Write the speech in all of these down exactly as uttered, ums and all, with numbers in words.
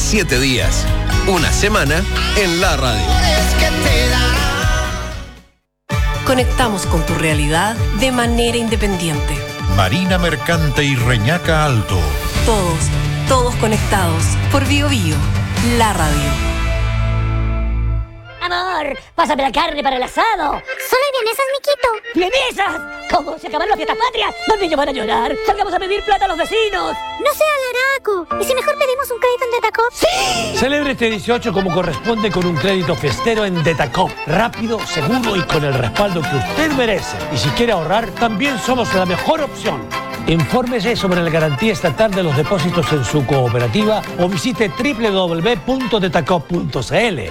siete días. Una semana en la radio. Conectamos con tu realidad de manera independiente. Marina Mercante y Reñaca Alto. Todos, todos conectados por Bio Bio, la radio. Amor, pásame la carne para el asado. Solo hay vienesas, Miquito. ¿Vienesas? ¿Cómo? ¿Se acabaron las fiestas patrias? Los niños van a llorar. Salgamos a pedir plata a los vecinos. No sea garaco. ¿Y si mejor pedimos un crédito en Detacop? ¡Sí! Celebre este dieciocho como corresponde con un crédito fiestero en Detacop. Rápido, seguro y con el respaldo que usted merece. Y si quiere ahorrar, también somos la mejor opción. Infórmese sobre la garantía estatal de los depósitos en su cooperativa o visite doble u doble u doble u punto detacop punto c l.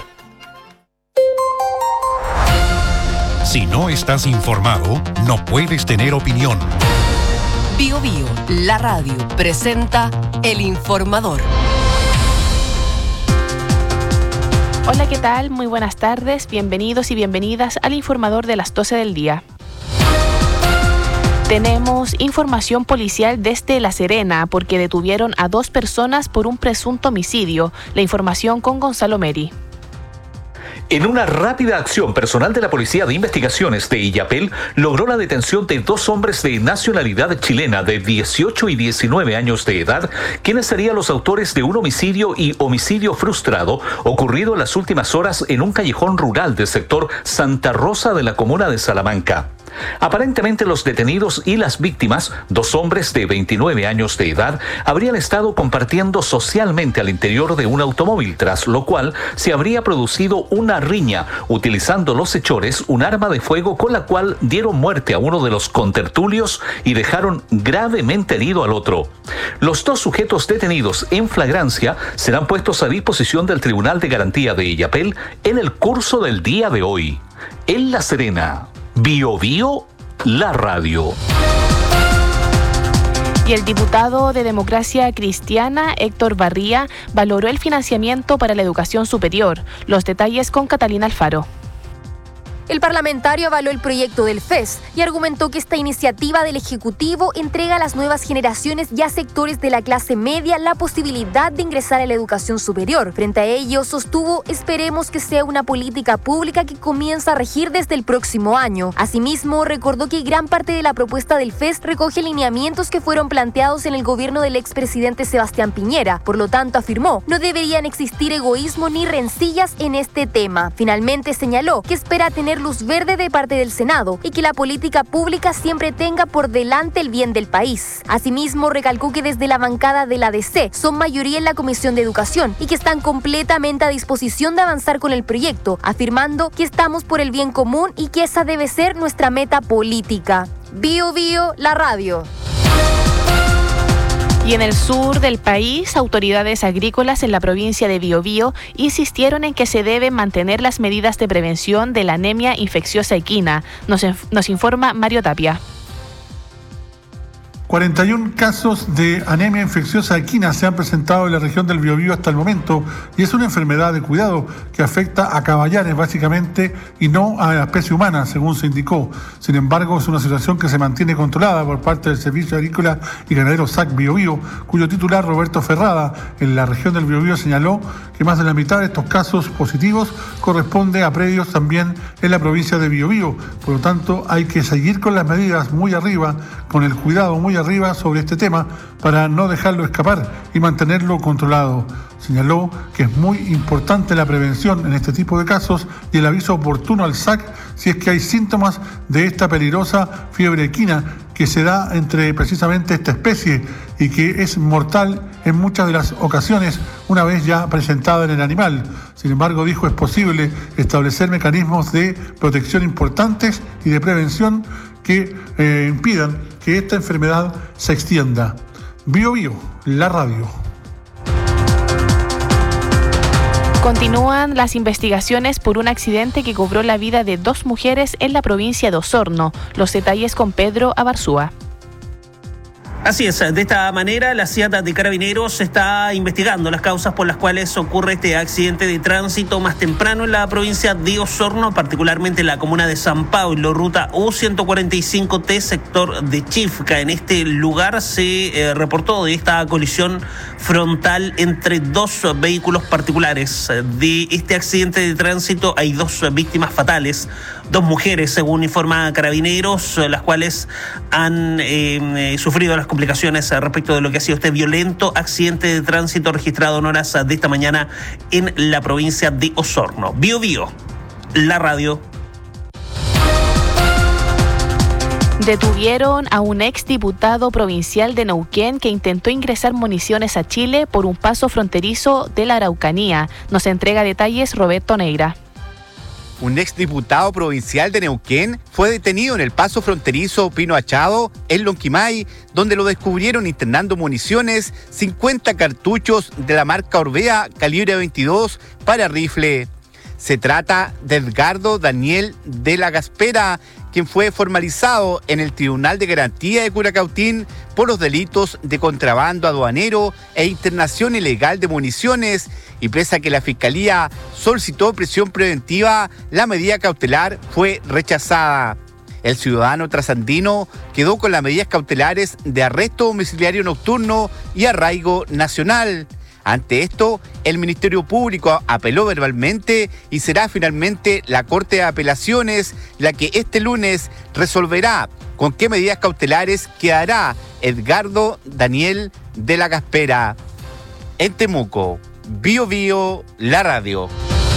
Si no estás informado, no puedes tener opinión. Bio Bio, la radio, presenta El Informador. Hola, ¿qué tal? Muy buenas tardes, bienvenidos y bienvenidas al Informador de las doce del día. Tenemos información policial desde La Serena porque detuvieron a dos personas por un presunto homicidio. La información con Gonzalo Meri. En una rápida acción, personal de la Policía de Investigaciones de Illapel logró la detención de dos hombres de nacionalidad chilena de dieciocho y diecinueve años de edad, quienes serían los autores de un homicidio y homicidio frustrado ocurrido en las últimas horas en un callejón rural del sector Santa Rosa de la comuna de Salamanca. Aparentemente los detenidos y las víctimas, dos hombres de veintinueve años de edad, habrían estado compartiendo socialmente al interior de un automóvil, tras lo cual se habría producido una riña, utilizando los hechores un arma de fuego con la cual dieron muerte a uno de los contertulios y dejaron gravemente herido al otro. Los dos sujetos detenidos en flagrancia serán puestos a disposición del Tribunal de Garantía de Illapel en el curso del día de hoy. En La Serena, Bio Bio, la radio. Y el diputado de Democracia Cristiana, Héctor Barría, valoró el financiamiento para la educación superior. Los detalles con Catalina Alfaro. El parlamentario avaló el proyecto del F E S y argumentó que esta iniciativa del Ejecutivo entrega a las nuevas generaciones y a sectores de la clase media la posibilidad de ingresar a la educación superior. Frente a ello, sostuvo, esperemos que sea una política pública que comienza a regir desde el próximo año. Asimismo, recordó que gran parte de la propuesta del F E S recoge lineamientos que fueron planteados en el gobierno del expresidente Sebastián Piñera. Por lo tanto, afirmó, no deberían existir egoísmo ni rencillas en este tema. Finalmente, señaló que espera tener luz verde de parte del Senado y que la política pública siempre tenga por delante el bien del país. Asimismo, recalcó que desde la bancada de la D C son mayoría en la Comisión de Educación y que están completamente a disposición de avanzar con el proyecto, afirmando que estamos por el bien común y que esa debe ser nuestra meta política. Bio Bio, la radio. Y en el sur del país, autoridades agrícolas en la provincia de Biobío insistieron en que se deben mantener las medidas de prevención de la anemia infecciosa equina. Nos, nos informa Mario Tapia. cuarenta y uno casos de anemia infecciosa equina se han presentado en la región del Biobío hasta el momento y es una enfermedad de cuidado que afecta a caballanes básicamente y no a la especie humana, según se indicó. Sin embargo, es una situación que se mantiene controlada por parte del Servicio Agrícola y Ganadero S A C Biobío, cuyo titular Roberto Ferrada en la región del Biobío señaló que más de la mitad de estos casos positivos corresponde a predios también en la provincia de Biobío. Por lo tanto, hay que seguir con las medidas muy arriba, con el cuidado muy arriba sobre este tema para no dejarlo escapar y mantenerlo controlado. Señaló que es muy importante la prevención en este tipo de casos y el aviso oportuno al S A C si es que hay síntomas de esta peligrosa fiebre equina que se da entre precisamente esta especie y que es mortal en muchas de las ocasiones una vez ya presentada en el animal. Sin embargo, dijo, es posible establecer mecanismos de protección importantes y de prevención que eh, impidan que esta enfermedad se extienda. Bio Bio, la radio. Continúan las investigaciones por un accidente que cobró la vida de dos mujeres en la provincia de Osorno. Los detalles con Pedro Abarzúa. Así es, de esta manera la C I A T de Carabineros está investigando las causas por las cuales ocurre este accidente de tránsito más temprano en la provincia de Osorno, particularmente en la comuna de San Pablo, ruta U ciento cuarenta y cinco T, sector de Chifca. En este lugar se eh, reportó de esta colisión frontal entre dos vehículos particulares. De este accidente de tránsito hay dos víctimas fatales, dos mujeres, según informa Carabineros, las cuales han eh, sufrido las complicaciones respecto de lo que ha sido este violento accidente de tránsito registrado en horas de esta mañana en la provincia de Osorno. Bio Bio, la radio. Detuvieron a un exdiputado provincial de Neuquén que intentó ingresar municiones a Chile por un paso fronterizo de la Araucanía. Nos entrega detalles Roberto Neira. Un exdiputado provincial de Neuquén fue detenido en el paso fronterizo Pino Achado, en Lonquimay, donde lo descubrieron internando municiones, cincuenta cartuchos de la marca Orbea calibre veintidós para rifle. Se trata de Edgardo Daniel de la Gaspera, quien fue formalizado en el Tribunal de Garantía de Curacautín por los delitos de contrabando aduanero e internación ilegal de municiones, y pese a que la Fiscalía solicitó prisión preventiva, la medida cautelar fue rechazada. El ciudadano trasandino quedó con las medidas cautelares de arresto domiciliario nocturno y arraigo nacional. Ante esto, el Ministerio Público apeló verbalmente y será finalmente la Corte de Apelaciones la que este lunes resolverá con qué medidas cautelares quedará Edgardo Daniel de la Gaspera. En Temuco, Bio Bio, la radio.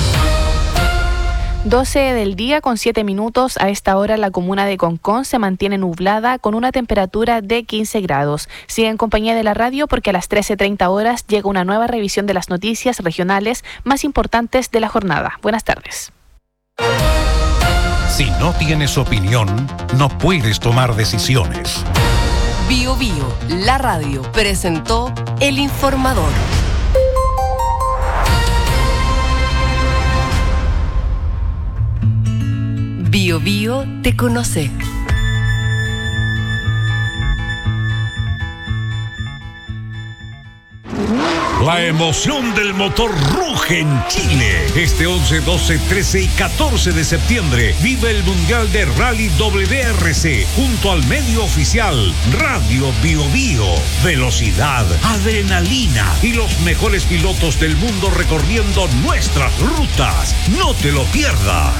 doce del día con siete minutos. A esta hora la comuna de Concón se mantiene nublada con una temperatura de quince grados. Sigue en compañía de la radio porque a las trece treinta horas llega una nueva revisión de las noticias regionales más importantes de la jornada. Buenas tardes. Si no tienes opinión, no puedes tomar decisiones. Bio Bio, la radio, presentó El Informador. Bio Bio te conoce. La emoción del motor ruge en Chile. Este once, doce, trece y catorce de septiembre vive el Mundial de Rally W R C junto al medio oficial Radio Bio Bio. Velocidad, adrenalina y los mejores pilotos del mundo recorriendo nuestras rutas. No te lo pierdas.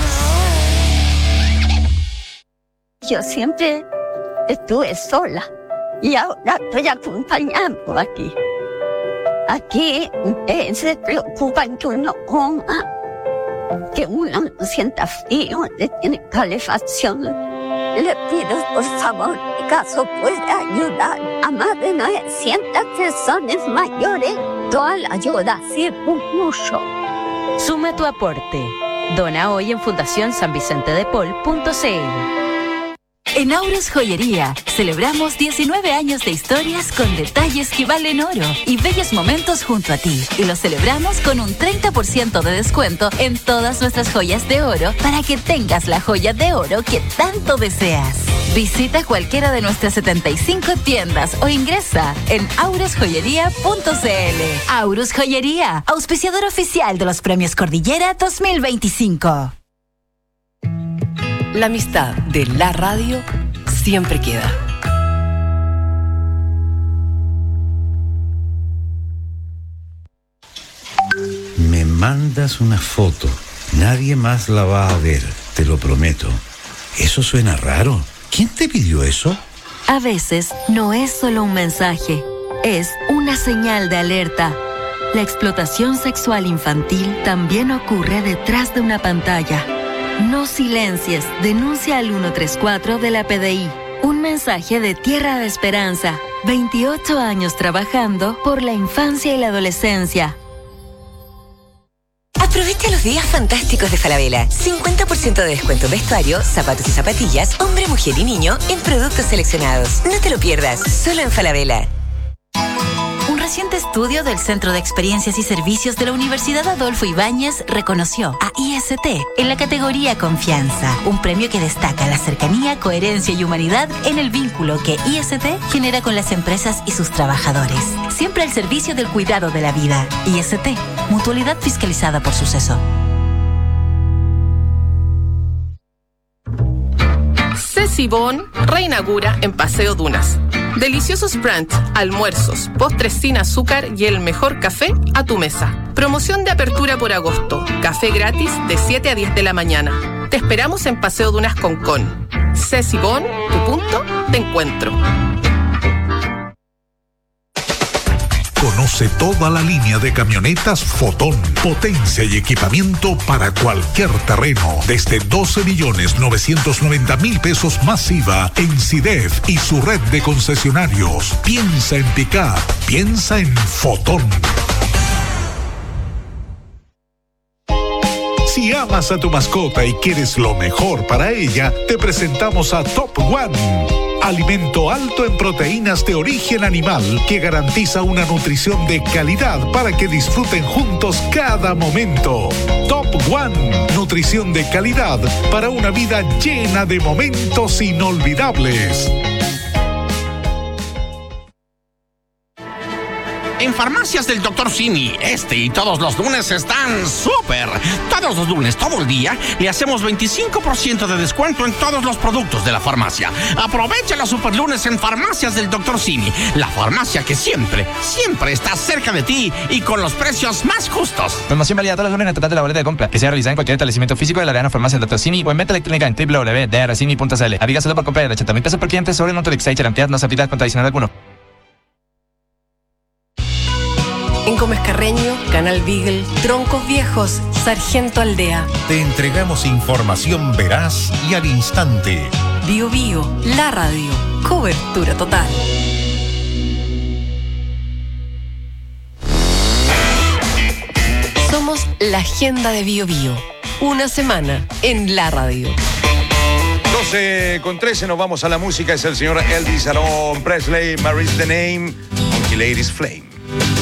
Yo siempre estuve sola y ahora estoy acompañando aquí. Aquí eh, se preocupan que uno coma, que uno no sienta frío, que tiene calefacción. Le pido por favor que caso pueda ayudar a más de novecientas personas mayores. Toda la ayuda sirve mucho. Suma tu aporte. Dona hoy en fundación san vicente de paul punto c l. En Aurus Joyería celebramos diecinueve años de historias con detalles que valen oro y bellos momentos junto a ti. Y lo celebramos con un treinta por ciento de descuento en todas nuestras joyas de oro para que tengas la joya de oro que tanto deseas. Visita cualquiera de nuestras setenta y cinco tiendas o ingresa en aurus joyería punto c l. Aurus Joyería, auspiciador oficial de los Premios Cordillera dos mil veinticinco. La amistad de la radio siempre queda. Me mandas una foto. Nadie más la va a ver, te lo prometo. Eso suena raro. ¿Quién te pidió eso? A veces no es solo un mensaje, es una señal de alerta. La explotación sexual infantil también ocurre detrás de una pantalla. No silencies, denuncia al ciento treinta y cuatro de la P D I. Un mensaje de Tierra de Esperanza. veintiocho años trabajando por la infancia y la adolescencia. Aprovecha los días fantásticos de Falabella. cincuenta por ciento de descuento en vestuario, zapatos y zapatillas, hombre, mujer y niño en productos seleccionados. No te lo pierdas, solo en Falabella. reciente estudio del Centro de Experiencias y Servicios de la Universidad Adolfo Ibáñez reconoció a I S T en la categoría Confianza, un premio que destaca la cercanía, coherencia y humanidad en el vínculo que I S T genera con las empresas y sus trabajadores. Siempre al servicio del cuidado de la vida. I S T, mutualidad fiscalizada por Suceso. Cecibón reinaugura en Paseo Dunas. Deliciosos brunch, almuerzos, postres sin azúcar y el mejor café a tu mesa. Promoción de apertura por agosto. Café gratis de siete a diez de la mañana. Te esperamos en Paseo Dunas Concón. Cecibón, tu punto de encuentro. Conoce toda la línea de camionetas Fotón. Potencia y equipamiento para cualquier terreno. Desde doce millones novecientos noventa mil pesos más I V A en Sidef y su red de concesionarios. Piensa en pick-up. Piensa en Fotón. Si amas a tu mascota y quieres lo mejor para ella, te presentamos a Top One. Alimento alto en proteínas de origen animal que garantiza una nutrición de calidad para que disfruten juntos cada momento. Top One, nutrición de calidad para una vida llena de momentos inolvidables. En Farmacias del doctor Simi, este y todos los lunes están súper. Todos los lunes, todo el día, le hacemos veinticinco por ciento de descuento en todos los productos de la farmacia. Aprovecha los super lunes en Farmacias del doctor Simi, la farmacia que siempre, siempre está cerca de ti y con los precios más justos. Promoción válida todos los lunes en el total de la boleta de compra, que sea realizada en cualquier establecimiento físico de la Arena Farmacia del doctor Simi o en venta electrónica en w w w punto d r simi punto c l. Aviga solo por compra de ochenta mil pesos por cliente sobre un Autolix seis garantía no se aplica con adicional alguno. En Gómez Carreño, Canal Beagle, Troncos Viejos, Sargento Aldea. Te entregamos información veraz y al instante. Bio Bio, la radio, cobertura total. Somos la agenda de Bio Bio. Una semana en la radio. doce con trece nos vamos a la música. Es el señor Elvis Aaron Presley, Mary's the Name, Monkey Lady's Flame.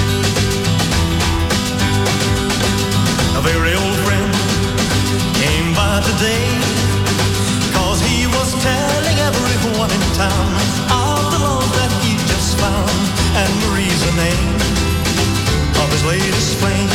A very old friend came by today, cause he was telling everyone in town of the love that he just found, and Marie's the name of his latest flame.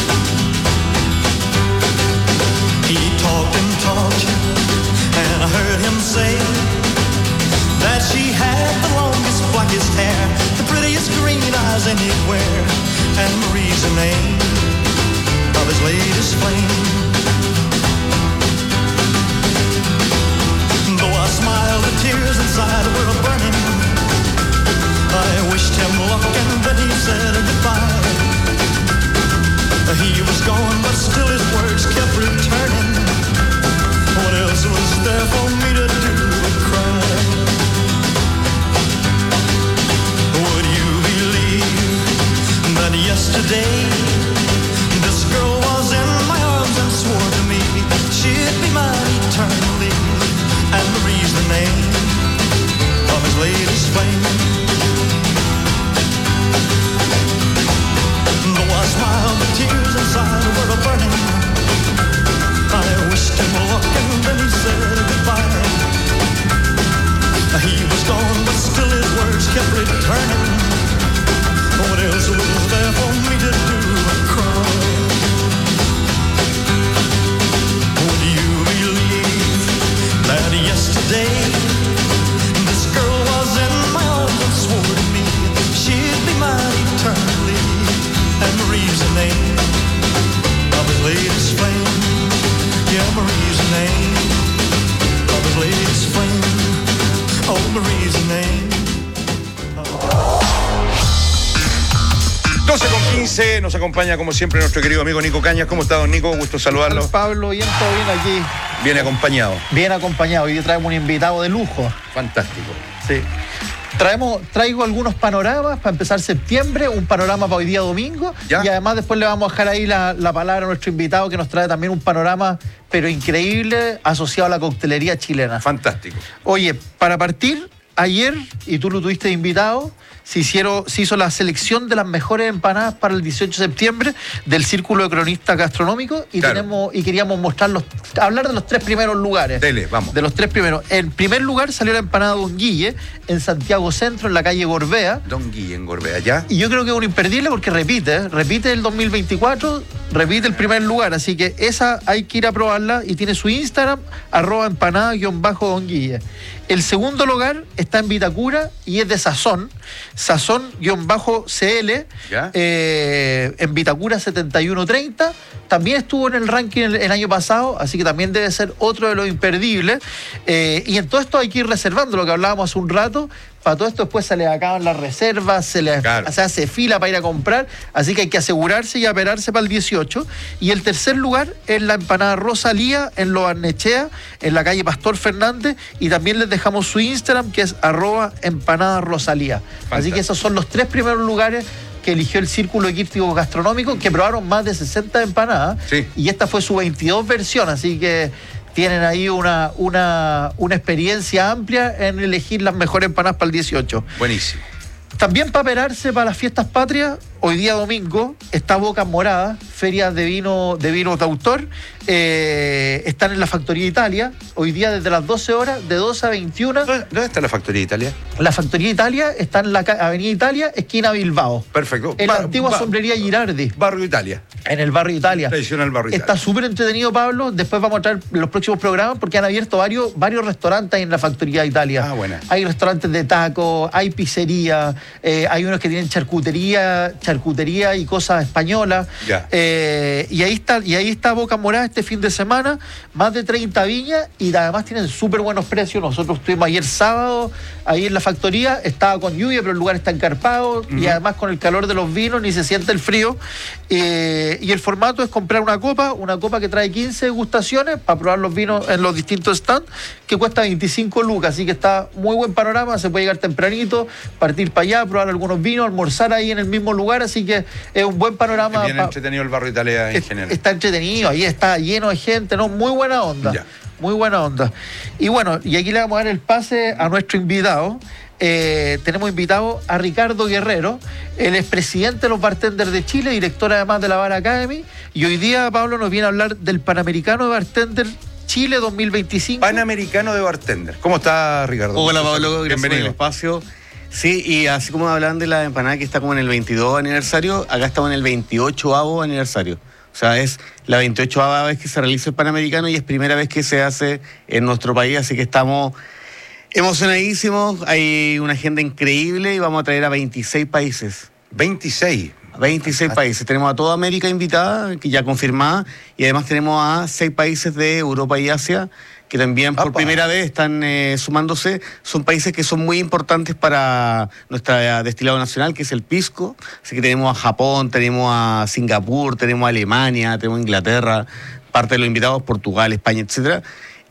He talked and talked, and I heard him say that she had the longest, blackest hair, the prettiest green eyes anywhere, and Marie's the name of his latest flame. Though I smiled, the tears inside were burning. I wished him luck and then he said goodbye. He was gone, but still his words kept returning. What else was there for me to do but cry? Would you believe that yesterday this girl was in my arms and swore to me she'd be mine eternally, and Marie's the name of his latest flame. Though I smiled, the tears inside were burning. I wished him luck and then he said goodbye. He was gone, but still his words kept returning. What else was there for me to do but cry? Would you believe that yesterday this girl was in my arms and swore to me she'd be mine eternally, and Marie's the name of his latest flame. Yeah, Marie's the name of his latest flame. Oh, Marie's the name. doce con quince, nos acompaña como siempre nuestro querido amigo Nico Cañas. ¿Cómo está, don Nico? Gusto saludarlo. Pablo, bien, todo bien aquí. Bien acompañado. Bien acompañado. Hoy traemos un invitado de lujo. Fantástico. Sí. Traemos, traigo algunos panoramas para empezar septiembre, un panorama para hoy día domingo. ¿Ya? Y además después le vamos a dejar ahí la, la palabra a nuestro invitado que nos trae también un panorama, pero increíble, asociado a la coctelería chilena. Fantástico. Oye, para partir, ayer, y tú lo tuviste invitado, se, hicieron, se hizo la selección de las mejores empanadas para el dieciocho de septiembre del Círculo de Cronistas Gastronómicos y Claro. tenemos y queríamos mostrarlos, hablar de los tres primeros lugares. Dele, vamos. De los tres primeros. En primer lugar salió la empanada Don Guille en Santiago Centro, en la calle Gorbea. Don Guille en Gorbea, ¿ya? Y yo creo que es un imperdible porque repite, ¿eh? repite el dos mil veinticuatro, repite el primer lugar. Así que esa hay que ir a probarla y tiene su Instagram, arroba empanada-don Guille. El segundo lugar está en Vitacura y es de Sazón, Sazón-C L, ¿Ya? eh, en Vitacura setenta y uno treinta. También estuvo en el ranking el, el año pasado, así que también debe ser otro de los imperdibles. Eh, y en todo esto hay que ir reservando, lo que hablábamos hace un rato. Para todo esto después se les acaban las reservas, se les Claro. se hace fila para ir a comprar, así que hay que asegurarse y aperarse para el dieciocho. Y el tercer lugar es la empanada Rosalía en Lo Barnechea, en la calle Pastor Fernández, y también les dejamos su Instagram, que es arroba empanada Rosalía. Así que esos son los tres primeros lugares que eligió el Círculo de Críticos Gastronómicos, que probaron más de sesenta empanadas, Sí. y esta fue su veintidós versión, así que tienen ahí una, una, una experiencia amplia en elegir las mejores empanadas para el dieciocho. Buenísimo. También para operarse para las fiestas patrias, hoy día domingo está Bocas Moradas, ferias de vino de vinos de autor, eh, están en la Factoría Italia, hoy día desde las doce horas, de doce a veintiuna. ¿Dónde, dónde está la Factoría Italia? La Factoría Italia está en la ca- Avenida Italia, esquina Bilbao. Perfecto. En la Ba- antigua ba- sombrería Girardi. Barrio Italia. En el barrio Italia. Tradicional barrio Está Italia. súper entretenido, Pablo. Después vamos a traer los próximos programas porque han abierto varios, varios restaurantes en la Factoría Italia. Ah, buena. Hay restaurantes de tacos, hay pizzería, eh, hay unos que tienen charcutería, charcutería y cosas españolas. Ya. Eh, y ahí está, y ahí está Boca Morada este fin de semana, más de treinta viñas y además tienen súper buenos precios. Nosotros estuvimos ayer sábado ahí en la factoría, estaba con lluvia, pero el lugar está encarpado y además con el calor de los vinos ni se siente el frío. Eh, y el formato es comprar una copa, una copa que trae quince degustaciones para probar los vinos en los distintos stands, que cuesta veinticinco lucas, así que está muy buen panorama, se puede llegar tempranito, partir para allá, probar algunos vinos, almorzar ahí en el mismo lugar, así que es un buen panorama. Es bien pa- entretenido el barrio Italia en es- general. Está entretenido, ahí está lleno de gente, ¿no? Muy buena onda. Ya. Muy buena onda. Y bueno, y aquí le vamos a dar el pase a nuestro invitado. Eh, tenemos invitado a Ricardo Guerrero, el expresidente de los Bartenders de Chile, director además de la Bar Academy. Y hoy día Pablo nos viene a hablar del Panamericano de Bartender Chile dos mil veinticinco. Panamericano de Bartender. ¿Cómo está, Ricardo? Hola Pablo, gracias por el Bienvenido. espacio. Sí, y así como hablan de la empanada que está como en el veintidós aniversario, acá estamos en el veintiocho aniversario. O sea, es la veintiocho vez que se realiza el Panamericano y es primera vez que se hace en nuestro país, así que estamos emocionadísimos, hay una agenda increíble y vamos a traer a veintiséis países. veintiséis. veintiséis países. Tenemos a toda América invitada, que ya confirmada, y además tenemos a seis países de Europa y Asia, que también por Apa. primera vez están eh, sumándose. Son países que son muy importantes para nuestra destilado nacional, que es el pisco. Así que tenemos a Japón, tenemos a Singapur, tenemos a Alemania, tenemos a Inglaterra, parte de los invitados, Portugal, España, etcétera.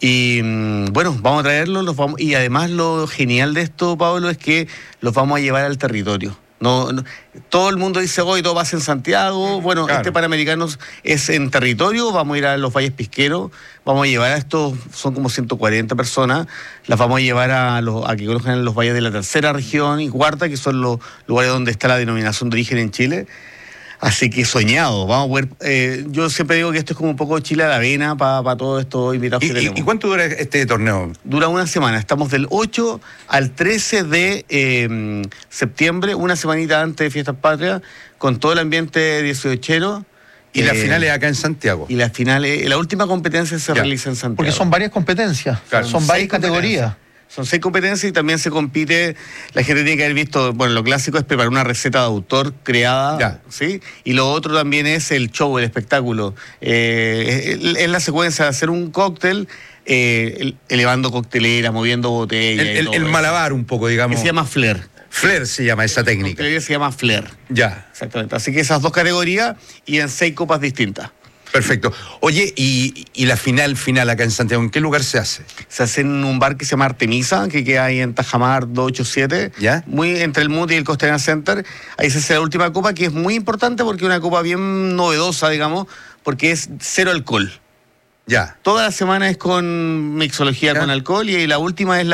Y mm, bueno, vamos a traerlos, los vamos, y además lo genial de esto, Pablo, es que los vamos a llevar al territorio. No, no- todo el mundo dice, hoy todo pasa en Santiago. Bueno, Claro. este Panamericano es en territorio, vamos a ir a los valles pisqueros, vamos a llevar a estos, son como ciento cuarenta personas, las vamos a llevar a, los, a que conozcan los valles de la tercera región y cuarta, que son los lugares donde está la denominación de origen en Chile. Así que soñado, vamos a poder, eh, yo siempre digo que esto es como un poco Chile a la avena para todos estos invitados ¿Y, que y- tenemos. y cuánto dura este torneo? Dura una semana, estamos del ocho al trece de eh, septiembre, una semanita antes de Fiestas Patrias, con todo el ambiente dieciochero. Y la Eh, final es acá en Santiago. Y la final, es- la última competencia se Ya. realiza en Santiago. Porque son varias competencias, Claro. son Seis varias competencias. categorías. Son seis competencias y también se compite, la gente tiene que haber visto, bueno, lo clásico es preparar una receta de autor creada, Ya. ¿sí? Y lo otro también es el show, el espectáculo. Eh, es, es la secuencia de hacer un cóctel, eh, el- elevando coctelera, moviendo botella. El, y el- todo el eso. malabar un poco, digamos. Que se llama flair. Flair se llama esa técnica. Coctelería se llama flair. Ya. Exactamente. Así que esas dos categorías y en seis copas distintas. Perfecto. Oye, y, y la final final acá en Santiago, ¿en qué lugar se hace? Se hace en un bar que se llama Artemisa, que queda ahí en Tajamar doscientos ochenta y siete. ¿Ya? Muy entre el M U T y el Costanera Center. Ahí se hace la última copa, que es muy importante porque es una copa bien novedosa, digamos, porque es cero alcohol. Ya. Toda la semana es con mixología ¿Ya? con alcohol y la última es la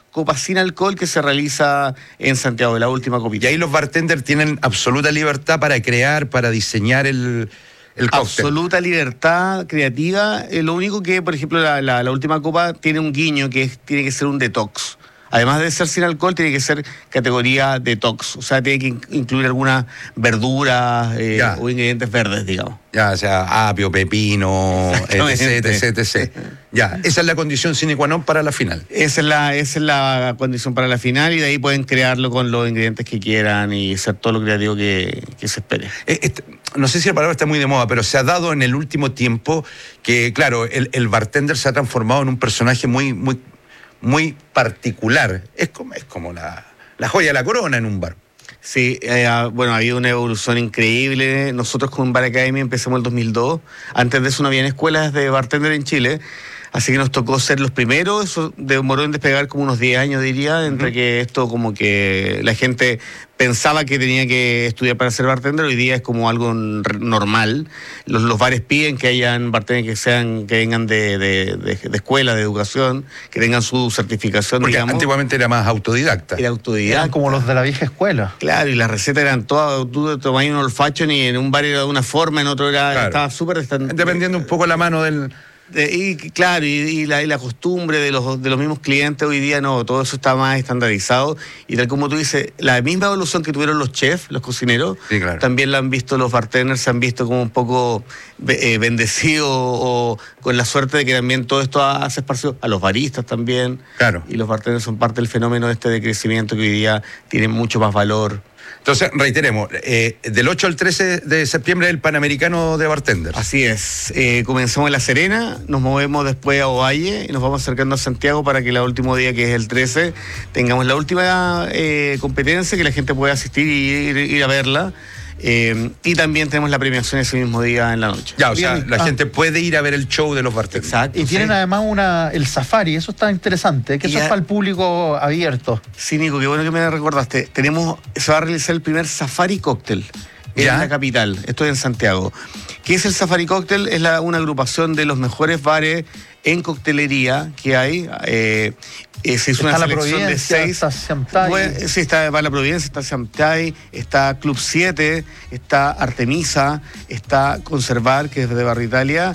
copa sin alcohol que se realiza en Santiago, la última copita. Y ahí los bartenders tienen absoluta libertad para crear, para diseñar el, el cóctel. Absoluta libertad creativa. Eh, lo único que, por ejemplo, la, la, la última copa tiene un guiño que es, tiene que ser un detox. Además de ser sin alcohol, tiene que ser categoría detox. O sea, tiene que in- incluir algunas verduras eh, o ingredientes verdes, digamos. Ya, o sea, apio, pepino, etc, etc, etc. Ya, esa es la condición sine qua non para la final. Esa es la, esa es la condición para la final y de ahí pueden crearlo con los ingredientes que quieran y ser todo lo creativo que, que se espere. Eh, este, no sé si la palabra está muy de moda, pero se ha dado en el último tiempo que, claro, el, el bartender se ha transformado en un personaje muy, muy, muy particular. Es como, es como la, la joya de la corona en un bar. Sí, eh, bueno, ha habido una evolución increíble. Nosotros con Bar Academy empezamos en el dos mil dos. Antes de eso no habían escuelas de bartender en Chile. Así que nos tocó ser los primeros. Eso demoró en despegar como unos diez años, diría, entre uh-huh. que esto como que la gente pensaba que tenía que estudiar para ser bartender. Hoy día es como algo normal. Los, los bares piden que hayan bartenders que sean, que vengan de, de, de, de escuela, de educación, que tengan su certificación, porque digamos. Antiguamente era más autodidacta. Era autodidacta. Eran como los de la vieja escuela. Claro, y las recetas eran todas, tú tomabas un olfacho y en un bar era de una forma, en otro era, claro. estaba súper... Dependiendo un poco la mano del... De, y claro, y, y, la, y la costumbre de los, de los mismos clientes hoy día no, todo eso está más estandarizado y tal como tú dices, la misma evolución que tuvieron los chefs, los cocineros, sí, claro. también la han visto los bartenders, se han visto como un poco eh, bendecidos o con la suerte de que también todo esto hace esparcido a los baristas también, claro. Y los bartenders son parte del fenómeno este de crecimiento que hoy día tienen mucho más valor. Entonces, reiteremos, eh, del ocho al trece de septiembre el Panamericano de Bartenders. Así es, eh, comenzamos en La Serena, nos movemos después a Ovalle y nos vamos acercando a Santiago para que el último día, que es el trece, tengamos la última eh, competencia, que la gente pueda asistir y ir, ir a verla. Eh, y también tenemos la premiación ese mismo día en la noche. Ya, o sea, la ah. gente puede ir a ver el show de los bartenders. Exacto. Y tienen sí. además una, el safari, eso está interesante, que eso ya, es para el público abierto. Sí, Nico, qué bueno que me recordaste. Tenemos, se va a realizar el primer safari cóctel en ¿Ya? la capital, esto es en Santiago. ¿Qué es el Safari Cóctel? Es la, una agrupación de los mejores bares en coctelería que hay. Eh, eh, se hizo está una la selección de seis. Está Siamtay. Bueno, sí, está va la Providencia, está Siamtay, está Club siete, está Artemisa, está Conservar, que es de Barrio Italia,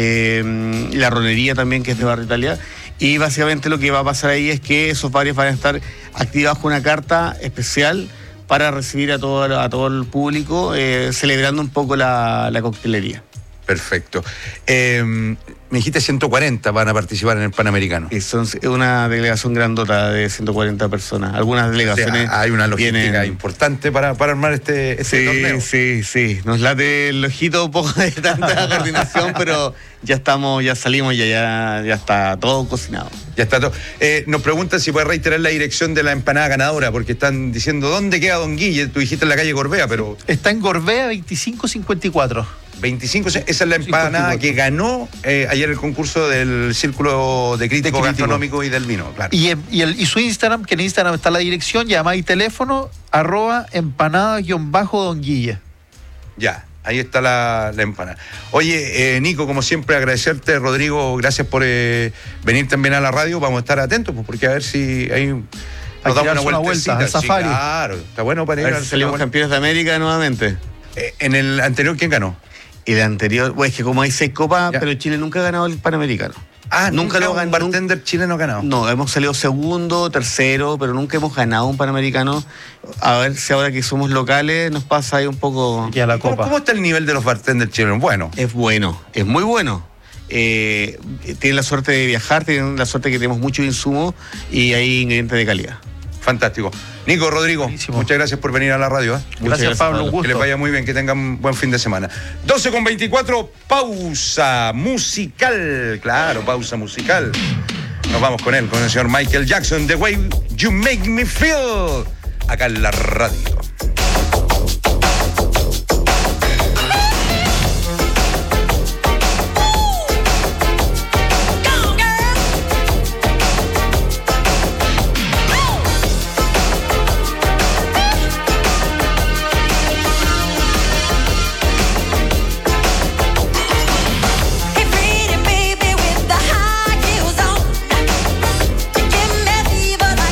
eh, la Ronería también, que es de Barrio Italia. Y básicamente lo que va a pasar ahí es que esos bares van a estar activados con una carta especial para recibir a todo, a todo el público, eh, celebrando un poco la, la coctelería. Perfecto. Eh, me dijiste ciento cuarenta van a participar en el Panamericano. Es una delegación grandota de ciento cuarenta personas. Algunas delegaciones... O sea, hay una logística vienen... importante para, para armar este, este sí, torneo. Sí, sí, nos late el ojito un poco de tanta coordinación, pero ya estamos, ya salimos, ya, ya, ya está todo cocinado. Ya está todo. Eh, nos preguntan si puede reiterar la dirección de la empanada ganadora, porque están diciendo, ¿dónde queda Don Guille? Tú dijiste en la calle Gorbea, pero... Está en Gorbea veinticinco cincuenta y cuatro. veinticinco, esa es la empanada que ganó eh, ayer el concurso del Círculo de Crítico Gastronómico y del Vino, claro. Y, y, el, y su Instagram, que en Instagram está la dirección, llama y teléfono, arroba empanada-don Guille. Ya, ahí está la, la empanada. Oye, eh, Nico, como siempre, agradecerte, Rodrigo, gracias por eh, venir también a la radio. Vamos a estar atentos, pues, porque a ver si hay... Nos damos una, una vuelta al safari. Sí, claro, está bueno para ir a ver si salimos campeones de América nuevamente. Eh, en el anterior, ¿quién ganó? El anterior, bueno, es que como hay seis copas, ya. Pero Chile nunca ha ganado el Panamericano. Ah, nunca, nunca lo ganó. Un bartender chileno ha ganado. No, hemos salido segundo, tercero, pero nunca hemos ganado un Panamericano. A ver si ahora que somos locales nos pasa ahí un poco. Y a la copa. ¿Cómo, ¿Cómo está el nivel de los bartenders chilenos? Bueno. Es bueno, es muy bueno. Eh, tienen la suerte de viajar, tienen la suerte de que tenemos mucho insumo y hay ingredientes de calidad. Fantástico. Nico, Rodrigo, Buenísimo. Muchas gracias por venir a la radio. ¿eh? Gracias, gracias, Pablo. Un gusto. Que les vaya muy bien, que tengan buen fin de semana. doce con veinticuatro, pausa musical. Claro, pausa musical. Nos vamos con él, con el señor Michael Jackson, The Way You Make Me Feel, acá en la radio. Give me fever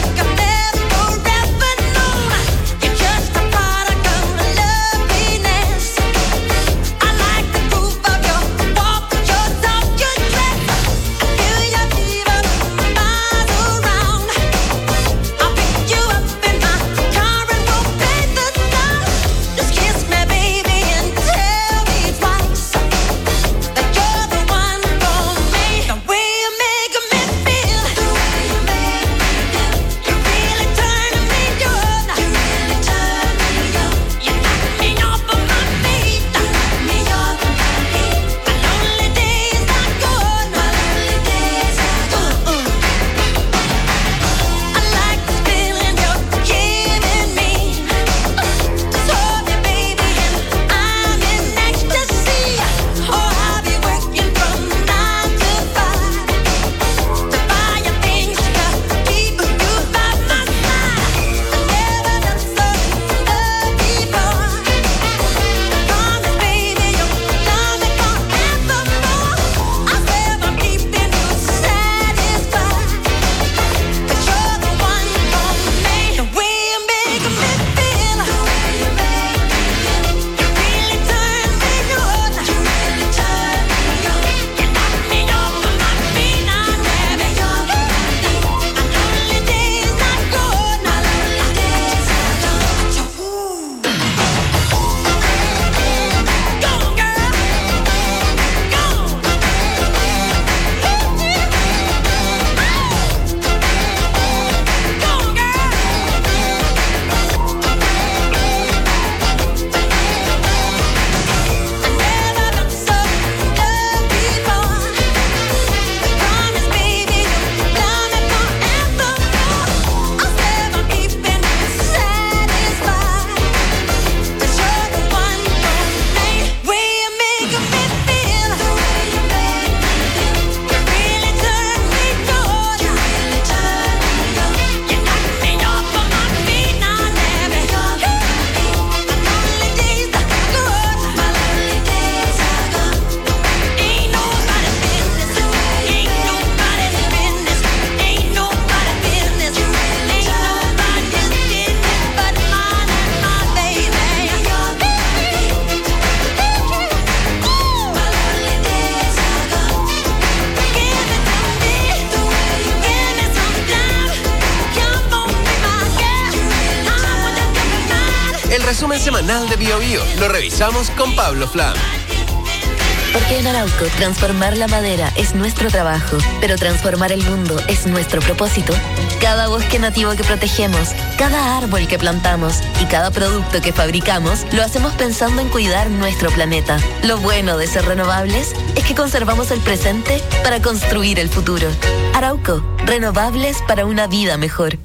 resumen semanal de Bio Bio lo revisamos con Pablo Flam. Porque en Arauco transformar la madera es nuestro trabajo, pero transformar el mundo es nuestro propósito. Cada bosque nativo que protegemos, cada árbol que plantamos y cada producto que fabricamos lo hacemos pensando en cuidar nuestro planeta. Lo bueno de ser renovables es que conservamos el presente para construir el futuro. Arauco, renovables para una vida mejor.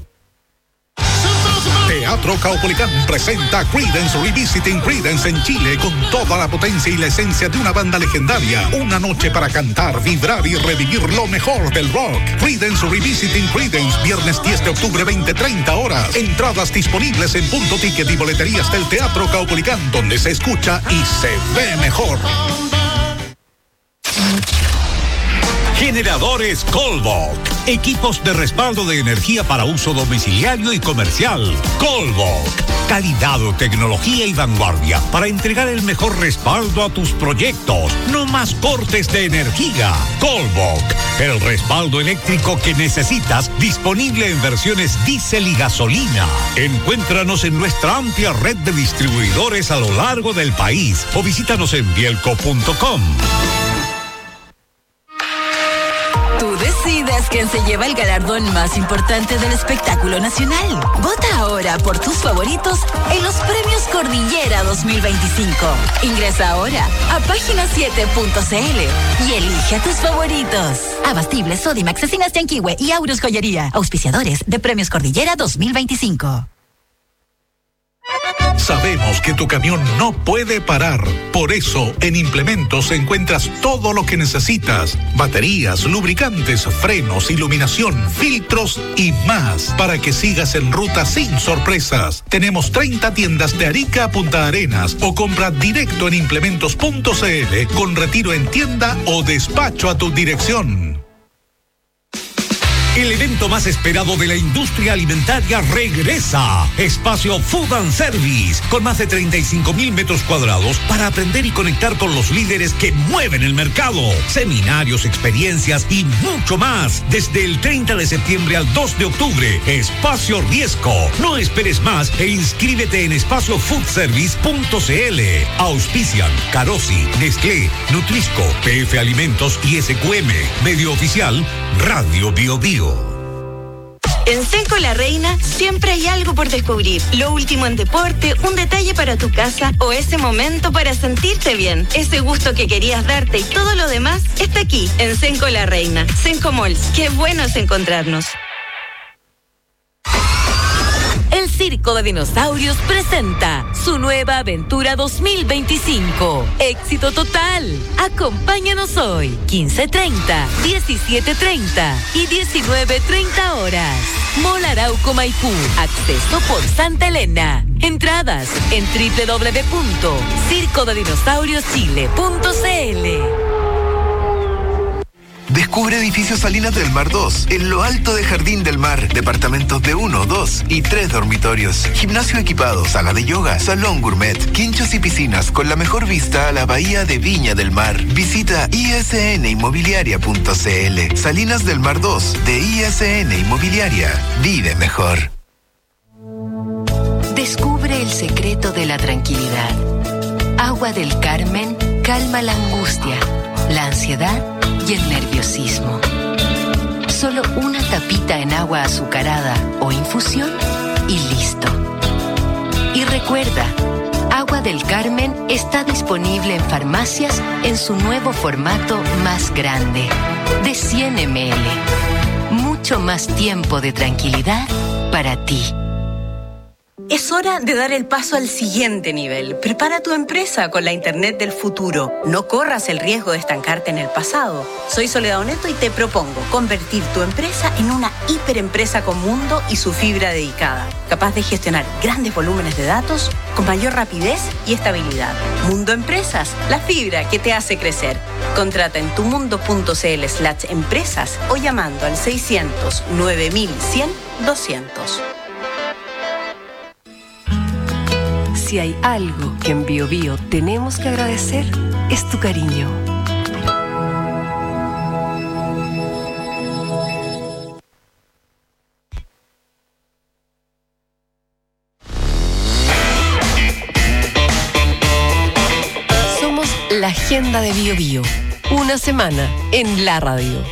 Teatro Caupolicán presenta Creedence Revisiting Creedence en Chile con toda la potencia y la esencia de una banda legendaria. Una noche para cantar, vibrar y revivir lo mejor del rock. Creedence Revisiting Creedence, viernes diez de octubre, veinte treinta horas. Entradas disponibles en Punto Ticket y boleterías del Teatro Caupolicán, donde se escucha y se ve mejor. Generadores Colbok. Equipos de respaldo de energía para uso domiciliario y comercial. Colbok. Calidad, tecnología y vanguardia para entregar el mejor respaldo a tus proyectos. No más cortes de energía. Colbok. El respaldo eléctrico que necesitas, disponible en versiones diésel y gasolina. Encuéntranos en nuestra amplia red de distribuidores a lo largo del país o visítanos en bielco punto com. Tú decides quién se lleva el galardón más importante del espectáculo nacional. Vota ahora por tus favoritos en los Premios Cordillera dos mil veinticinco. Ingresa ahora a página siete punto c l y elige a tus favoritos. Abastible, Sodimac, Cecinas Yanquihue y Aurus Joyería. Auspiciadores de Premios Cordillera dos mil veinticinco. Sabemos que tu camión no puede parar. Por eso, en Implementos encuentras todo lo que necesitas. Baterías, lubricantes, frenos, iluminación, filtros y más. Para que sigas en ruta sin sorpresas. Tenemos treinta tiendas de Arica a Punta Arenas o compra directo en implementos punto c l con retiro en tienda o despacho a tu dirección. El evento más esperado de la industria alimentaria regresa. Espacio Food and Service, con más de treinta y cinco mil metros cuadrados para aprender y conectar con los líderes que mueven el mercado. Seminarios, experiencias y mucho más. Desde el treinta de septiembre al dos de octubre. Espacio Riesco. No esperes más e inscríbete en espacio food service punto c l. Auspician Carosi, Nestlé, Nutrisco, P F Alimentos y S Q M. Medio oficial, Radio Bio Bio. En Senco La Reina siempre hay algo por descubrir. Lo último en deporte, un detalle para tu casa o ese momento para sentirte bien. Ese gusto que querías darte y todo lo demás está aquí en Senco La Reina. Senco Malls, qué bueno es encontrarnos. El Circo de Dinosaurios presenta su nueva aventura dos mil veinticinco. Éxito total. Acompáñanos hoy, quince treinta, diecisiete treinta y diecinueve treinta horas. Mall Arauco Maipú. Acceso por Santa Elena. Entradas en doble u doble u doble u punto circo de dinosaurios chile punto c l. Descubre Edificios Salinas del Mar dos, en lo alto de Jardín del Mar. Departamentos de uno, dos y tres dormitorios. Gimnasio equipado, sala de yoga, salón gourmet, quinchos y piscinas con la mejor vista a la bahía de Viña del Mar. Visita i s n inmobiliaria punto c l. Salinas del Mar dos, de I S N Inmobiliaria. Vive mejor. Descubre el secreto de la tranquilidad. Agua del Carmen calma la angustia, la ansiedad y el nerviosismo. Solo una tapita en agua azucarada o infusión y listo. Y recuerda, Agua del Carmen está disponible en farmacias en su nuevo formato más grande, de cien mililitros. Mucho más tiempo de tranquilidad para ti. Es hora de dar el paso al siguiente nivel. Prepara tu empresa con la Internet del futuro. No corras el riesgo de estancarte en el pasado. Soy Soledad Oneto y te propongo convertir tu empresa en una hiperempresa con Mundo y su fibra dedicada, capaz de gestionar grandes volúmenes de datos con mayor rapidez y estabilidad. Mundo Empresas, la fibra que te hace crecer. Contrata en tumundo punto c l slash empresas o llamando al seiscientos, nueve mil cien, doscientos. Si hay algo que en Bio Bio tenemos que agradecer, es tu cariño. agenda de Bio Bio. Una semana en la radio.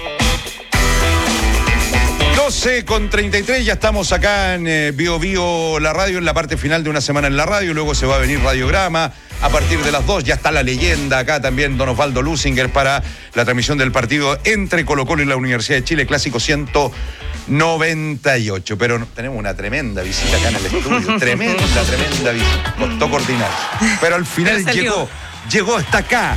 doce con treinta y tres, ya estamos acá en eh, Bio Bio, la radio, en la parte final de una semana en la radio. Luego se va a venir Radiograma. A partir de las dos ya está la leyenda acá también, don Osvaldo Lusinger, para la transmisión del partido entre Colo-Colo y la Universidad de Chile, clásico ciento noventa y ocho. Pero tenemos una tremenda visita acá en el estudio, tremenda, tremenda visita. Costó coordinar. Pero al final Pero llegó, llegó hasta acá.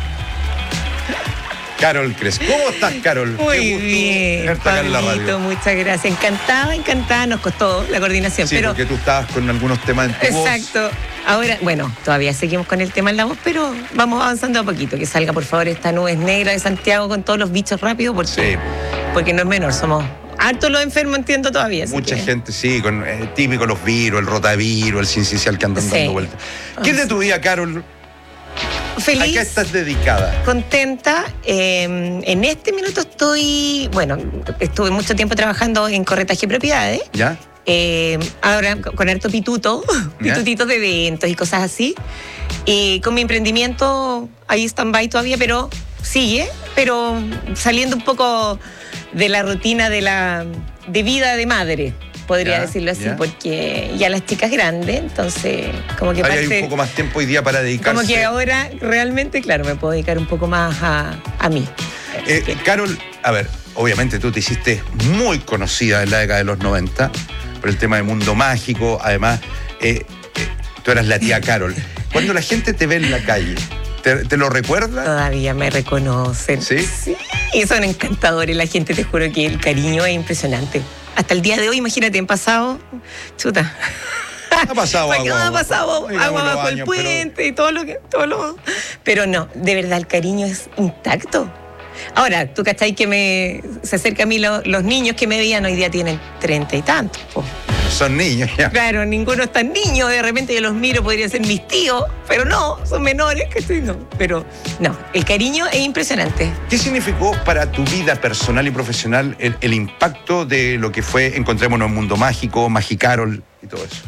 Carol Cres. ¿Cómo estás, Carol? Muy bien, Pablito, muchas gracias. Encantada, encantada, nos costó la coordinación. Sí, pero porque tú estabas con algunos temas en tu voz. exacto. Ahora, bueno, todavía seguimos con el tema en la voz, pero vamos avanzando a poquito. Que salga, por favor, esta nube negra de Santiago con todos los bichos rápidos, porque, Sí. porque no es menor, somos hartos los enfermos, entiendo todavía. así Mucha que- gente, sí, con eh, típico los virus, el rotavirus, el sincicial que andan Sí. dando vueltas. ¿Qué es de tu vida, Carol? Feliz. ¿A qué estás dedicada? Contenta. Eh, en este minuto estoy, bueno, estuve mucho tiempo trabajando en corretaje de propiedades. ¿Ya? Eh, ahora con harto pituto, ¿Ya? pitutitos de eventos y cosas así. Y con mi emprendimiento ahí stand-by todavía, pero sigue, pero saliendo un poco de la rutina de la de vida de madre, podría Ya, decirlo así, ya. porque ya las chicas grandes, entonces como que Ahí hay parte- un poco más tiempo hoy día para dedicarse. como que ahora realmente, claro, me puedo dedicar un poco más a, a mí. Eh, Carol, a ver, obviamente tú te hiciste muy conocida en la década de los noventa por el tema del mundo mágico. Además, eh, eh, tú eras la tía Carol. Cuando la gente te ve en la calle, ¿te, te lo recuerda? Todavía me reconocen. ¿Sí? Sí, y son encantadores. La gente, te juro que el cariño es impresionante. Hasta el día de hoy, imagínate, han pasado, chuta. Ha pasado Porque agua. ha pasado digamos, agua los bajo el años, pero- puente y todo lo que. Todo lo... Pero no, de verdad, el cariño es intacto. Ahora, tú cachai que me se acerca a mí lo- los niños que me veían hoy día tienen treinta y tantos. po. Son niños ya. Claro, ninguno es tan niño, de repente yo los miro, podrían ser mis tíos, pero no, son menores, ¿cachai? No, pero no, el cariño es impresionante. ¿Qué significó para tu vida personal y profesional el, el impacto de lo que fue Encontrémonos en un Mundo Mágico, Magicarol y todo eso?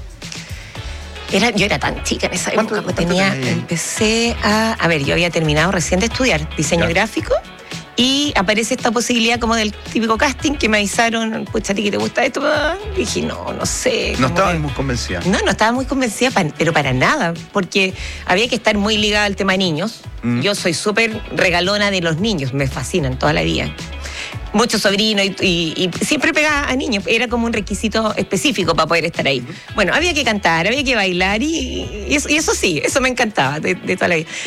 Era, yo era tan chica en esa ¿Cuánto- época, pues cuánto tenía, tenías ahí? empecé a, a ver, yo había terminado recién de estudiar diseño Ya. gráfico y aparece esta posibilidad como del típico casting que me avisaron, pucha, ¿a ti que te gusta esto? Y dije, no, no sé. No como estabas que- muy convencida. No, no estaba muy convencida, pa- pero para nada, porque había que estar muy ligada al tema de niños. Mm. Yo soy súper regalona de los niños, me fascinan toda la vida. Muchos sobrinos y, y- y siempre pegaba a niños, era como un requisito específico para poder estar ahí. Bueno, había que cantar, había que bailar y, y eso, y eso sí, eso me encantaba de, de toda la vida.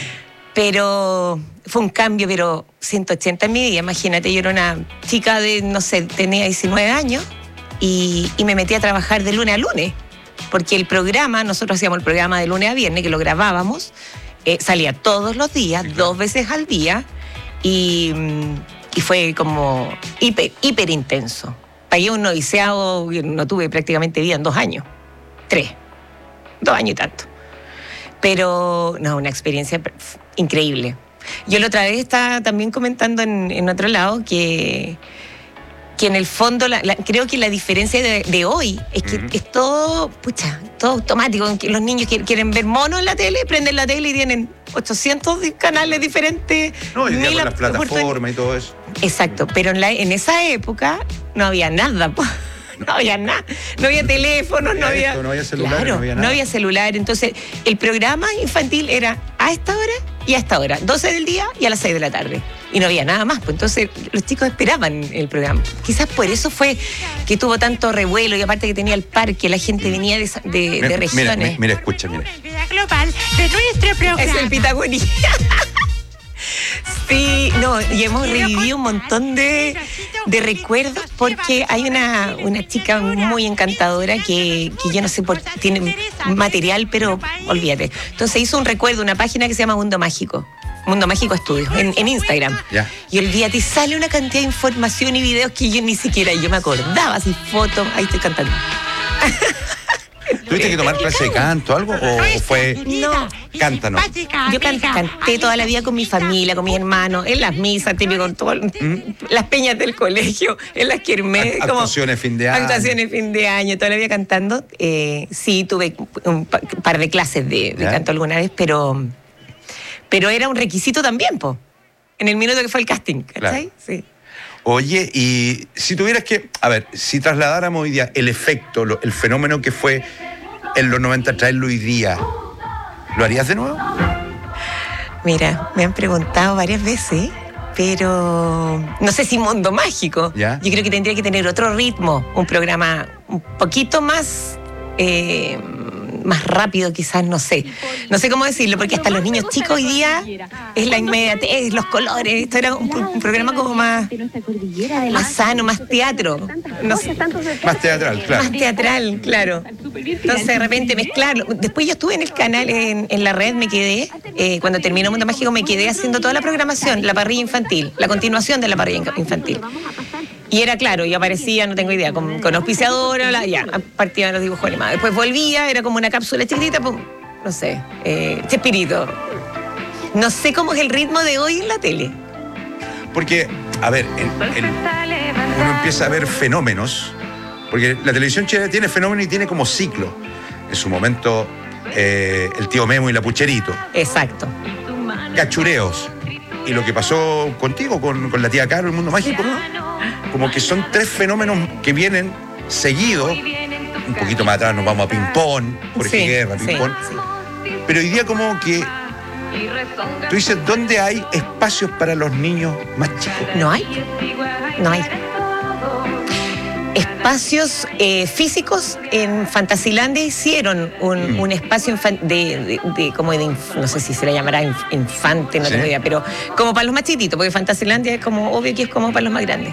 Pero fue un cambio, pero ciento ochenta en mi vida. Imagínate, yo era una chica de, no sé, tenía diecinueve años y, y me metí a trabajar de lunes a lunes. Porque el programa, nosotros hacíamos el programa de lunes a viernes, que lo grabábamos, eh, salía todos los días, dos veces al día, y, mm, y fue como hiper, hiper intenso. Pagué un noviciado, no tuve prácticamente vida en dos años, tres, dos años y tanto. Pero, no, una experiencia pf, increíble. Yo la otra vez estaba también comentando en, en otro lado que, que en el fondo, la- la- creo que la diferencia de, de hoy es que es todo, pucha, todo automático. Que los niños quieren, quieren ver monos en la tele, prenden la tele y tienen ochocientos di- canales diferentes. No, hoy día mil con las oportun- plataformas y todo eso. Exacto, pero en, la- en esa época no había nada, po. No había nada, no había teléfonos, no había, esto, no había celular, claro, no había nada. celular. Entonces, el programa infantil era a esta hora y a esta hora, doce del día y a las seis de la tarde. Y no había nada más, pues entonces los chicos esperaban el programa. Quizás por eso fue que tuvo tanto revuelo y aparte que tenía el parque, la gente venía de, esa- de, de Mira, mira, regiones. mira, mira, escucha, mira. Global de nuestro programa. Es el Pitagonia. Sí, no, y hemos revivido un montón de, de recuerdos porque hay una, una chica muy encantadora que, que yo no sé por qué tiene material, pero olvídate. Entonces hizo un recuerdo, una página que se llama Mundo Mágico. Mundo Mágico Estudios, en, en Instagram. Ya. Y olvídate, sale una cantidad de información y videos que yo ni siquiera yo me acordaba, así fotos, ahí estoy cantando. ¿Tuviste que tomar clase de canto o algo? ¿O fue No. cántanos? Yo can- canté toda la vida con mi familia, con mis hermanos, en las misas, típico, en todo- las peñas del colegio, en las kermés. Act- como- actuaciones fin de año. Actuaciones fin de año, toda la vida cantando. Eh, sí, tuve un pa- par de clases de, de ¿Ya? canto alguna vez, pero, Pero era un requisito también, po. En el minuto que fue el casting, ¿cachai? Claro. Sí. Oye, y si tuvieras que, a ver, si trasladáramos hoy día el efecto, lo, el fenómeno que fue en los noventa, traerlo hoy día, ¿lo harías de nuevo? Mira, me han preguntado varias veces, pero no sé si Mundo Mágico. ¿Ya? Yo creo que tendría que tener otro ritmo, un programa un poquito más... Eh, más rápido quizás, no sé. No sé cómo decirlo, porque hasta los niños chicos hoy día es la inmediatez, los colores. Esto era un, un programa como más, más sano, más teatro. No sé. Más teatral, claro. Más teatral, claro. Entonces de repente mezclarlo. Después yo estuve en el canal, en, en la red me quedé, eh, cuando terminó Mundo Mágico me quedé haciendo toda la programación, la parrilla infantil, la continuación de la parrilla infantil. Y era claro, yo aparecía, no tengo idea, con, con auspiciadora, la, ya, partían los dibujos animados. Después volvía, era como una cápsula chiquitita, pum, no sé, eh, Chespirito. No sé cómo es el ritmo de hoy en la tele. Porque, a ver, en, en, uno empieza a ver fenómenos, porque la televisión chilena tiene fenómenos y tiene como ciclo. En su momento, eh, el tío Memo y la Pucherito. Exacto. Cachureos. Y lo que pasó contigo, con, con la tía Caro, el Mundo Mágico, como que son tres fenómenos que vienen seguidos. Un poquito más atrás nos vamos a Ping-Pong, Jorge Sí, Guerra, sí, Ping-Pong. Pero hoy día como que tú dices, ¿dónde hay espacios para los niños más chicos? No hay. No hay. Espacios eh, físicos en Fantasilandia hicieron un, Mm. un espacio infan- de, de, de- como de inf- no sé si se le llamará inf- infante, no Sí. tengo idea, pero como para los más chiquititos, porque Fantasilandia es como obvio que es como para los más grandes.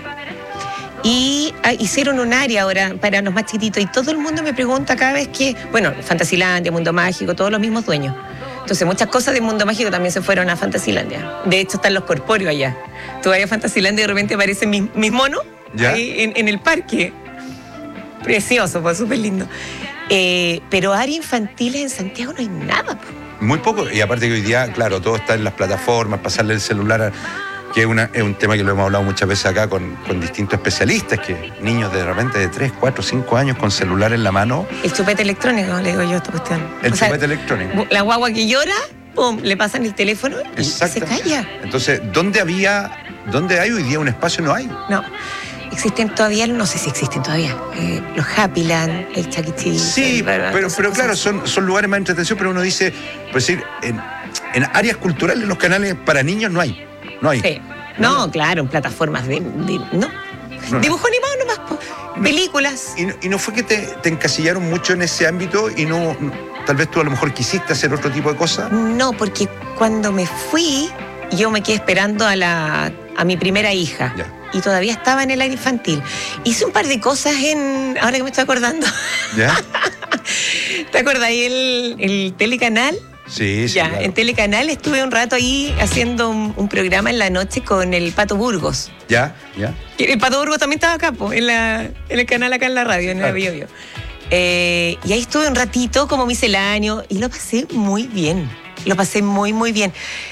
Y ah, hicieron un área ahora para los más chiquititos y todo el mundo me pregunta cada vez que, bueno, Fantasilandia, Mundo Mágico, todos los mismos dueños. Entonces muchas cosas de Mundo Mágico también se fueron a Fantasilandia. De hecho están los corpóreos allá. Tú vas a Fantasilandia y de repente aparecen mis, mis monos ¿Ya? ahí en, en el parque. Precioso, pues súper lindo. Eh, pero áreas infantiles en Santiago no hay nada. Po. Muy poco, y aparte que hoy día, claro, todo está en las plataformas, pasarle el celular, a- que es, una, es un tema que lo hemos hablado muchas veces acá con, con distintos especialistas, que niños de repente de tres, cuatro, cinco años con celular en la mano, El chupete electrónico, le digo yo a esta cuestión. el O sea, chupete electrónico. La guagua que llora, pum, le pasan el teléfono y se Exactamente. calla. Entonces, ¿dónde había, dónde hay hoy día un espacio? No hay. No. Existen todavía, no sé si existen todavía, eh, los Happyland, el Chuck E. Cheese. Sí, el- pero, pero claro, son, son lugares más de entretención, pero uno dice, pues decir, en, en áreas culturales, los canales para niños no hay. No hay. Sí. No, claro, en plataformas de... de- no. No, Dibujo animado nomás, po. Películas. Y, no- y no fue que te, te encasillaron mucho en ese ámbito y no, no- tal vez tú a lo mejor quisiste hacer otro tipo de cosas. No, porque cuando me fui, yo me quedé esperando a, la, a mi primera hija. Ya. Y todavía estaba en el área infantil. Hice un par de cosas en... Ahora que me estoy acordando. ¿Ya? ¿Te acuerdas ahí el, el telecanal? Sí, sí. Ya, claro. en Telecanal estuve un rato ahí haciendo un, un programa en la noche con el Pato Burgos. Ya, ya. Y el Pato Burgos también estaba acá, po, en, la, en el canal acá en la radio, en la Claro. Bio Bio. Eh, y ahí estuve un ratito como misceláneo y lo pasé muy bien. Lo pasé muy, muy bien.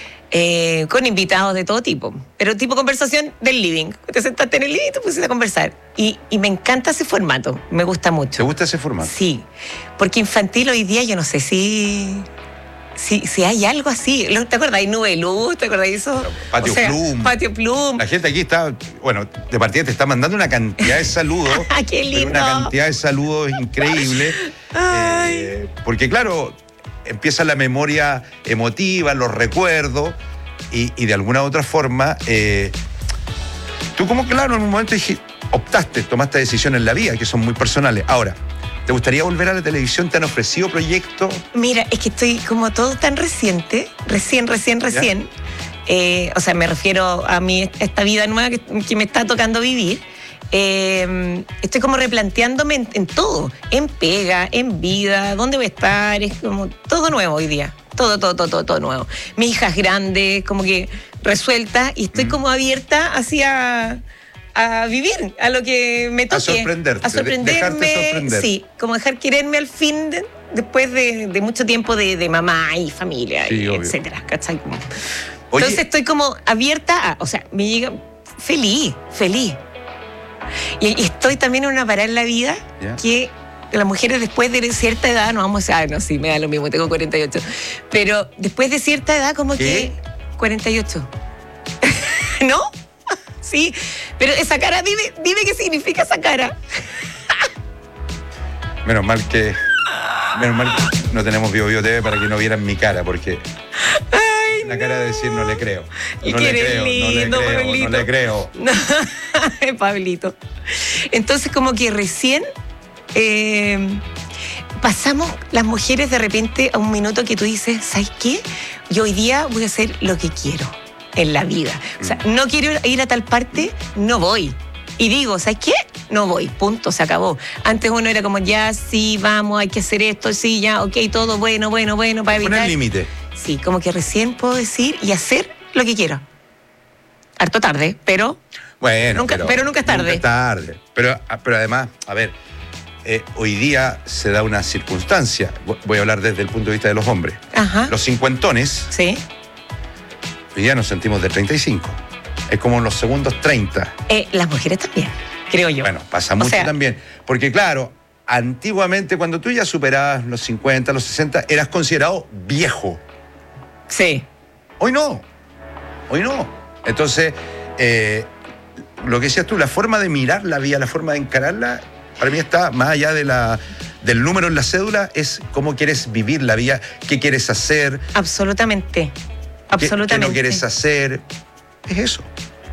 Eh, con invitados de todo tipo. Pero tipo conversación del living. Te sentaste en el living y te pusiste a conversar. Y, y me encanta ese formato. Me gusta mucho. ¿Te gusta ese formato? Sí. Porque infantil hoy día yo no sé si... Si, si hay algo así. Lo- ¿Te acuerdas? Hay Nube Luz, ¿te acuerdas de eso? Patio O sea, Plum. Patio Plum. La gente aquí está, bueno, de partida te está mandando una cantidad de saludos. ¡Qué pero lindo! una cantidad de saludos increíble. Eh, porque claro, empieza la memoria emotiva, los recuerdos, y, y de alguna u otra forma, eh, tú como claro, en un momento dije, optaste, tomaste decisiones en la vida que son muy personales. Ahora, ¿te gustaría volver a la televisión? ¿Te han ofrecido proyectos? Mira, es que estoy como todo tan reciente, recién, recién, recién. Eh, o sea, me refiero a mi, esta vida nueva que, que me está tocando vivir. Eh, estoy como replanteándome en, en todo, en pega, en vida, dónde voy a estar, es como todo nuevo hoy día. Todo, todo, todo, todo, todo nuevo. Mi hija es grande, como que resuelta, y estoy como abierta hacia a vivir, a lo que me toque. A sorprenderte, A sorprenderme, dejarte sorprender. sí, como dejar quererme al fin de- después de, de mucho tiempo de, de mamá y familia, Sí, y obvio. etcétera, ¿cachai? Como- Oye. Entonces estoy como abierta a, o sea, me llega feliz, feliz. Y, y estoy también en una parada en la vida Ya. que las mujeres después de cierta edad, no vamos a... Ah, no, sí, me da lo mismo, tengo cuarenta y ocho. Pero después de cierta edad como ¿Qué? que... cuarenta y ocho. ¿No? Sí, pero esa cara, dime, dime qué significa esa cara. Menos mal que... Menos mal que no tenemos Bio Bio T V para que no vieran mi cara, porque... Ay, la cara de decir no le creo. Y No que le eres creo, no le lindo, creo, Pablito. no le creo. Pablito. Entonces, como que recién eh, pasamos las mujeres de repente a un minuto que tú dices, ¿sabes qué? Yo hoy día voy a hacer lo que quiero en la vida. O sea, no quiero ir a tal parte, no voy. Y digo, ¿sabes qué? No voy, punto, se acabó. Antes uno era como, ya, sí, vamos, hay que hacer esto, sí, ya, ok, todo bueno, bueno, bueno, para evitar... Poner límite. Sí, como que recién puedo decir y hacer lo que quiero. Harto tarde, pero... Bueno, Nunca- pero nunca es tarde. Nunca es tarde. Pero, pero además, a ver, eh, hoy día se da una circunstancia. Voy a hablar desde el punto de vista de los hombres. Ajá. Los cincuentones, Sí. hoy día nos sentimos de treinta y cinco. Es como en los segundos treinta. Eh, las mujeres también, creo yo. Bueno, pasa mucho sea- también. Porque claro, antiguamente cuando tú ya superabas los cincuenta, los sesenta, eras considerado viejo. Sí. Hoy no. Hoy no. Entonces, eh, lo que decías tú, la forma de mirar la vida, la forma de encararla, para mí está más allá de la, del número en la cédula, es cómo quieres vivir la vida, qué quieres hacer, Absolutamente. qué, Absolutamente. qué no quieres hacer. Es eso.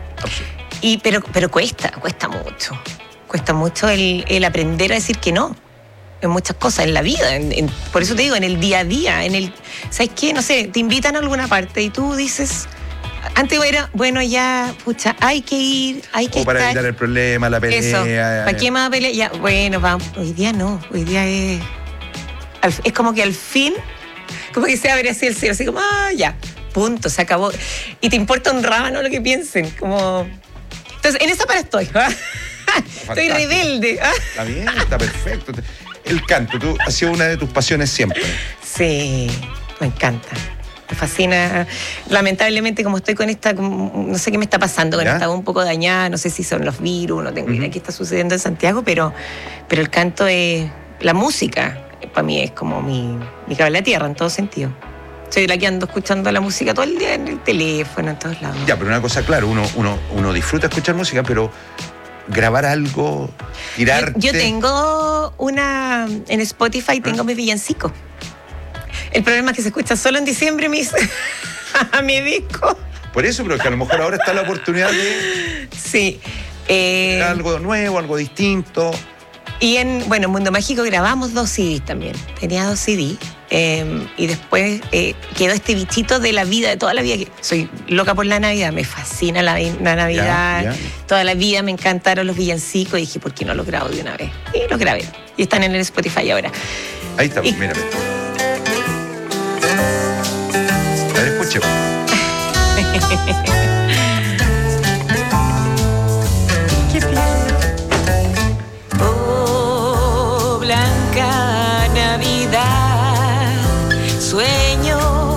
Y, pero, pero cuesta, cuesta mucho. Cuesta mucho el, el aprender a decir que no. En muchas cosas, en la vida. En, en- por eso te digo, en el día a día. En el, ¿sabes qué? No sé, te invitan a alguna parte y tú dices... Antes era, bueno, ya, pucha, hay que ir, hay que O para estar... evitar el problema, la pelea. Eso, ¿para qué más pelea? Ya, bueno, vamos. Hoy día no, hoy día es... al- Es como que al fin, como que se abre así el cielo, así como, ah, ya, punto, se acabó. Y te importa un rábano lo que piensen, como... Entonces, en esa para estoy. Estoy Fantástico. rebelde. Está bien, está perfecto. El canto, tú, ha sido una de tus pasiones siempre. Sí, me encanta. Me fascina. Lamentablemente, como estoy con esta, como- no sé qué me está pasando, con ¿Ya? esta voz un poco dañada, no sé si son los virus, no tengo idea qué está sucediendo en Santiago, pero, pero el canto es, la música, para mí es como mi, mi cable a tierra en todo sentido. Soy la que ando escuchando la música todo el día en el teléfono, en todos lados. Ya, pero una cosa, claro, uno, uno, uno disfruta escuchar música, pero grabar algo, tirarte... Yo, yo tengo una, en Spotify tengo mis villancicos. El problema es que se escucha solo en diciembre mis, mi disco. Por eso, pero que a lo mejor ahora está la oportunidad de Sí. Eh, algo nuevo, algo distinto. y en, bueno, en Mundo Mágico grabamos dos C Ds también. Tenía dos C Ds. eh, y después eh, quedó este bichito de la vida, de toda la vida. Que soy loca por la Navidad, me fascina la, la Navidad. Ya, ya. Toda la vida me encantaron los villancicos. Y dije, ¿por qué no los grabo de una vez? Y los grabé. Y están en el Spotify ahora. Ahí está, Y- mírame. A ver, escuche. Qué oh, blanca Navidad, sueño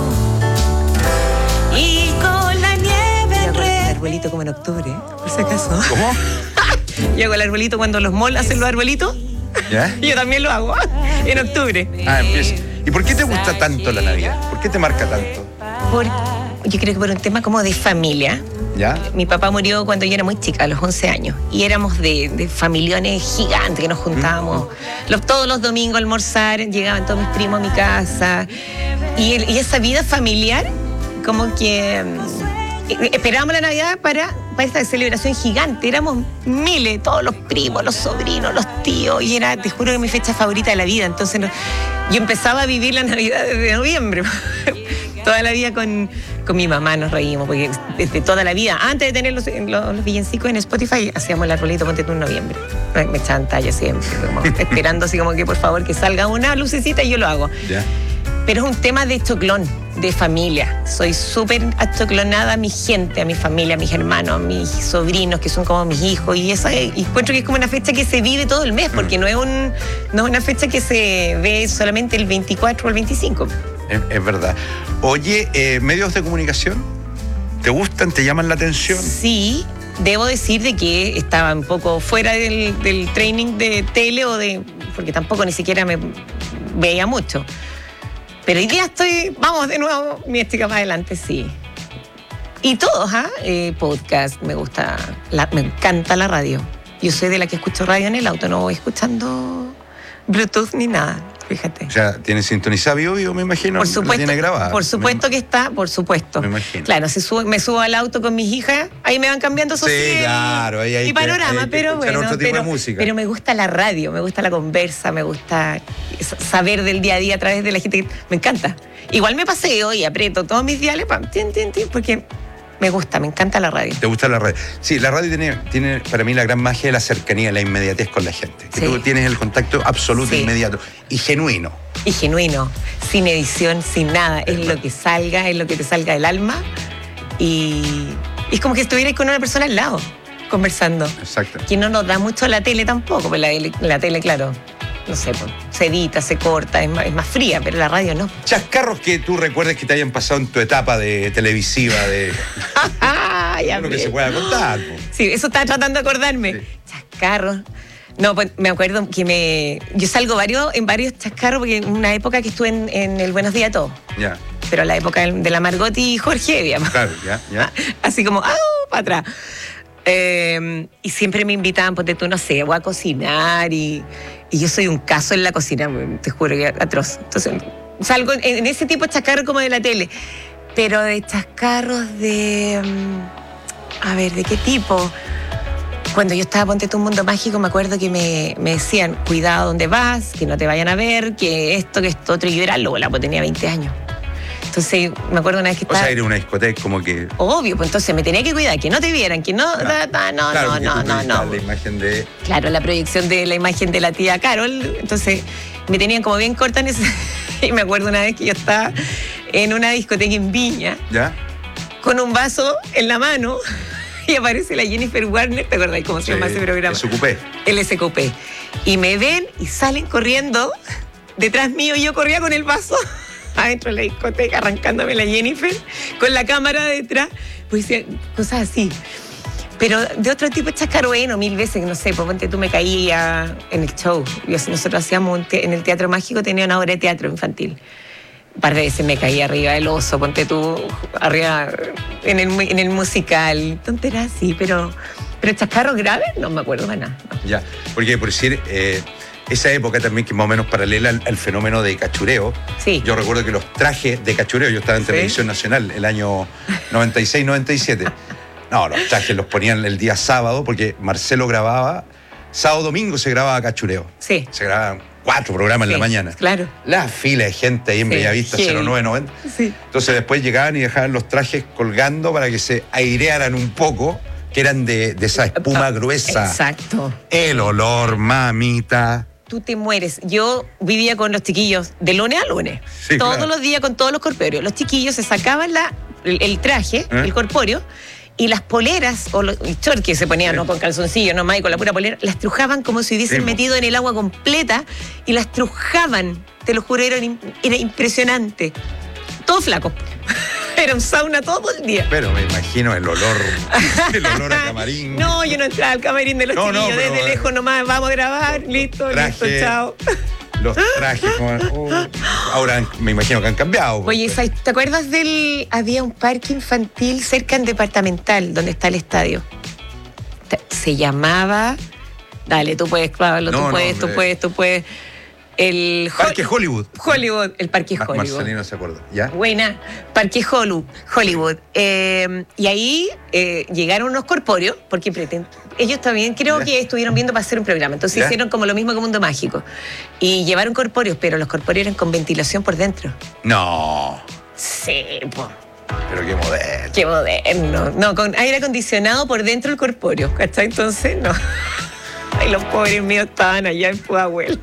y con la nieve en red. El arbolito como en octubre, ¿eh? Por si acaso. ¿Cómo? Yo hago el arbolito cuando los malls hacen los arbolitos. ¿Ya? Yo también lo hago en octubre. Ah, empieza. ¿Y por qué te gusta tanto la Navidad? ¿Por qué te marca tanto? Por, yo creo que por un tema como de familia. ¿Ya? Mi papá murió cuando yo era muy chica, a los once años. Y éramos de, de familiones gigantes que nos juntábamos. Los, todos los domingos a almorzar, llegaban todos mis primos a mi casa. Y, el- y esa vida familiar, como que mm, esperábamos la Navidad para, para esta celebración gigante. Éramos miles, todos los primos, los sobrinos, los tíos. Y era, te juro que mi fecha favorita de la vida. Entonces no- yo empezaba a vivir la Navidad desde noviembre. Toda la vida con, con mi mamá nos reímos, porque desde toda la vida, antes de tener los, los, los villancicos en Spotify, hacíamos el arbolito, ponte tú en noviembre. Me, me echaban talla siempre, como esperando así como que por favor que salga una lucecita y yo lo hago. ¿Ya? Pero es un tema de choclón, de familia. Soy súper achoclonada a mi gente, a mi familia, a mis hermanos, a mis sobrinos, que son como mis hijos. Y esa y encuentro que es como una fecha que se vive todo el mes, porque no es, un, no es una fecha que se ve solamente el veinticuatro o el veinticinco. Es, es verdad. Oye, eh, medios de comunicación, ¿te gustan? ¿Te llaman la atención? Sí, debo decir de que estaba un poco fuera del, del training de tele o de porque tampoco ni siquiera me veía mucho. Pero hoy día estoy, vamos de nuevo, mi estica para adelante, sí. Y todos, ¿ah? Eh, podcast, me gusta, la, me encanta la radio. Yo soy de la que escucho radio en el auto, no voy escuchando Bluetooth ni nada, fíjate. O sea, ¿tiene sintonizado Bio Bio, me imagino? Por supuesto, ¿La tiene grabada? por supuesto que está, por supuesto. Me imagino. Claro, se sube, me subo al auto con mis hijas, ahí me van cambiando esos Sí, claro, ahí hay y que- panorama, ahí hay que pero escuchar bueno, otro tipo de pero, música. pero me gusta la radio, me gusta la conversa, me gusta saber del día a día a través de la gente, que- me encanta. Igual me paseo y aprieto todos mis diales, pam, tin, tin, tin, porque me gusta, me encanta la radio. ¿Te gusta la radio? Sí, la radio tiene, tiene para mí la gran magia de la cercanía, la inmediatez con la gente. Que Sí. tú tienes el contacto absoluto, Sí. inmediato y genuino. Y genuino, sin edición, sin nada, es lo que salga, es lo que te salga del alma y, y es como que estuvieras con una persona al lado, conversando. Exacto. Que no nos da mucho la tele tampoco, pues la, la tele, claro, no sé, pues, se edita, se corta, es más, es más fría, pero la radio no. Chascarros que tú recuerdes que te hayan pasado en tu etapa de televisiva, de Ah, ya lo que ves. se pueda contar. po. Sí, eso estaba tratando de acordarme. Chascarros. No, pues me acuerdo que me. Yo salgo varios, en varios chascarros, porque en una época que estuve en, en el Buenos Días a Todos. Ya, Pero la época de la Margot y Jorge, digamos. claro, ya, ya. Así como, ¡au! Para atrás. Eh, y siempre me invitaban, porque tú no sé, voy a cocinar y, y yo soy un caso en la cocina, te juro que atroz. Entonces, salgo en, en ese tipo de chascarros como de la tele. Pero de chascarros de. mm, A ver, ¿de qué tipo? Cuando yo estaba Ponte tú un mundo mágico, me acuerdo que me, me decían, cuidado donde vas, que no te vayan a ver, que esto, que esto, otro. Y yo era Lola, pues tenía veinte años. Entonces, me acuerdo una vez que O estaba. sea, era una discoteca como que. Obvio, pues entonces me tenía que cuidar, que no te vieran, que no. Claro. ta, ta, no, Claro, no, porque no, tú no, proyectabas no. la imagen de. Claro, la proyección de la imagen de la tía Carol. Entonces, me tenían como bien corta en ese. Y me acuerdo una vez que yo estaba en una discoteca en Viña, ¿Ya? con un vaso en la mano, y aparece la Jennifer Warner, ¿te acordás cómo se llama ese programa? Se ocupé. El S Q P. Y me ven y salen corriendo detrás mío, y yo corría con el vaso adentro de la discoteca, arrancándome la Jennifer, con la cámara detrás, pues decía, cosas así. Pero de otro tipo de chascar, bueno, mil veces, no sé, pues ponte tú, me caía en el show. Yo- nosotros hacíamos un te- en el Teatro Mágico, tenía una obra de teatro infantil. Un par de veces me caí arriba del oso, ponte tú, arriba en el, mu- en el musical. Tonteras, sí, pero, pero chascarros graves no me acuerdo de nada. no. Ya, porque por decir, eh, esa época también que es más o menos paralela al, al fenómeno de cachureo. Sí. Yo recuerdo que los trajes de cachureo, yo estaba en Sí. Televisión Nacional el año noventa y seis noventa y siete. No, los trajes los ponían el día sábado porque Marcelo grababa, sábado domingo se grababa cachureo. Sí. Se grababan cuatro programas en Sí, la mañana. claro. La fila de gente ahí en Sí, Bellavista, heavy. cero nueve noventa. Sí. Entonces después llegaban y dejaban los trajes colgando para que se airearan un poco, que eran de, de esa espuma gruesa. Exacto. El olor, mamita. Tú te mueres. Yo vivía con los chiquillos de lunes a lunes. Sí, todos claro. los días con todos los corpóreos. Los chiquillos se sacaban la, el, el traje, ¿Eh? el corpóreo, y las poleras o los el short que se ponían, no con calzoncillo, no más, y con la pura polera, las trujaban como si hubiesen Sí, po. metido en el agua completa y las trujaban. Te lo juro, era, im- era impresionante. Todo flaco. Era un sauna todo el día. Pero me imagino el olor, el olor a camarín. No, yo no entraba al camarín de los No, no, chiquillos, pero, desde eh, lejos nomás, vamos a grabar, listo, listo, traje. chao. Los trajes. como- oh. Ahora me imagino que han cambiado. Oye, ¿sabes- ¿te acuerdas del... Había un parque infantil cerca en Departamental, donde está el estadio? Te- Se llamaba... Dale, tú puedes, Pablo, No, tú no, puedes, tú hombre. puedes, tú puedes. El Hol- Parque Hollywood. Hollywood, el Parque Ma- Hollywood. Marcelino se acuerda. ¿Ya? Buena, Parque Holu- Hollywood. Eh, y ahí eh, llegaron unos corpóreos, porque preten- ellos también creo Ya. que estuvieron viendo para hacer un programa. Entonces Ya. hicieron como lo mismo que Mundo Mágico. Y llevaron corpóreos, pero los corpóreos eran con ventilación por dentro. No. Sí, po. Pero qué moderno. Qué moderno. No, con aire acondicionado por dentro el corpóreo, ¿cachai? Entonces, no. Ay, los pobres míos estaban allá en Pudahuel.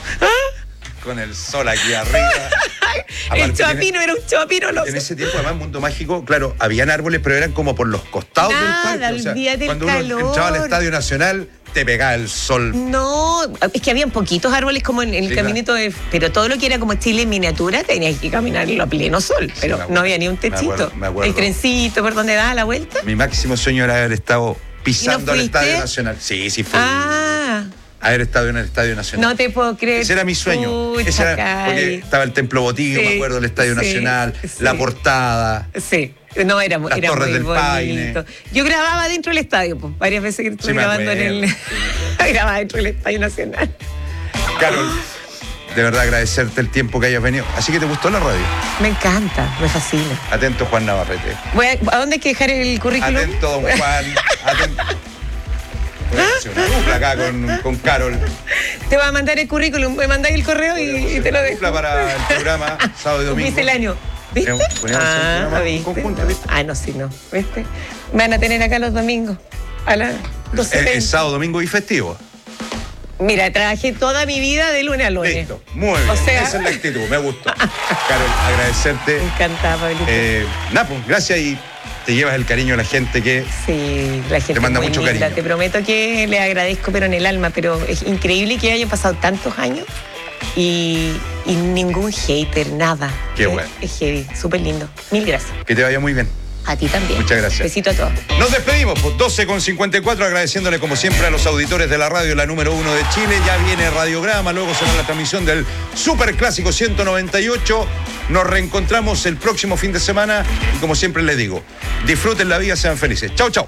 Con el sol aquí arriba. El Aparte, chapino era un chapino, no En ese tiempo, además, Mundo Mágico, claro, habían árboles, pero eran como por los costados Nada, del parque. O sea, olvídate del cuando uno calor. entraba al Estadio Nacional, te pegaba el sol. No, es que habían poquitos árboles como en el Sí, caminito de... Pero todo lo que era como Chile en miniatura tenías que caminarlo a pleno sol. Pero me acuerdo, no había ni un me techito. acuerdo, me acuerdo. El trencito por donde daba la vuelta. Mi máximo sueño era haber estado pisando ¿Y no el Estadio fuiste? Nacional. Sí, sí fui. Ah, haber estado en el Estadio Nacional. No te puedo creer. Ese era mi sueño. Pucha, Ese era, Cari. porque estaba el Templo Botillo, Sí, me acuerdo, el Estadio sí, Nacional, sí. la portada. Sí. No, era, Las era Torres muy del bonito. Paine. Yo grababa dentro del estadio, pues, varias veces que estuve Sí, me grabando en el. acuerdo. grababa dentro del Estadio Nacional. Carol, de verdad agradecerte el tiempo que hayas venido. Así que te gustó la radio. Me encanta, me fascina. Atento, Juan Navarrete. Voy a, ¿a dónde hay que dejar el currículum? Atento, don Juan. Atento. Voy a hacer una dupla acá con, con Carol. Te voy a mandar el currículum, me mandáis el correo y, y te lo dejo. Dupla para el programa sábado y domingo. Misceláneo. ¿Viste? Eh, poníamos el Ah, programa ¿viste? conjunto, ¿viste? Ah, no, sí, no. ¿Viste? Me van a tener acá los domingos a las doce. Es, es sábado, domingo y festivo. Mira, trabajé toda mi vida de lunes a lunes. Listo, muy bien. O sea- Esa es la actitud, me gustó. Carol, agradecerte. Me encanta, Pablito. Eh, Napo, gracias y te llevas el cariño a la gente que Sí, la gente te manda es muy mucho linda. cariño. Te prometo que le agradezco, pero en el alma. Pero es increíble que hayan pasado tantos años y, y ningún hater, nada. Qué Es- bueno. Es heavy, súper lindo. Mil gracias. Que te vaya muy bien. A ti también. Muchas gracias. Besito a todos. Nos despedimos, pues, doce con cincuenta y cuatro, agradeciéndole como siempre a los auditores de la radio, la número uno de Chile. Ya viene Radiograma, luego será la transmisión del Super Clásico ciento noventa y ocho. Nos reencontramos el próximo fin de semana y como siempre les digo, disfruten la vida, sean felices. Chau, chau.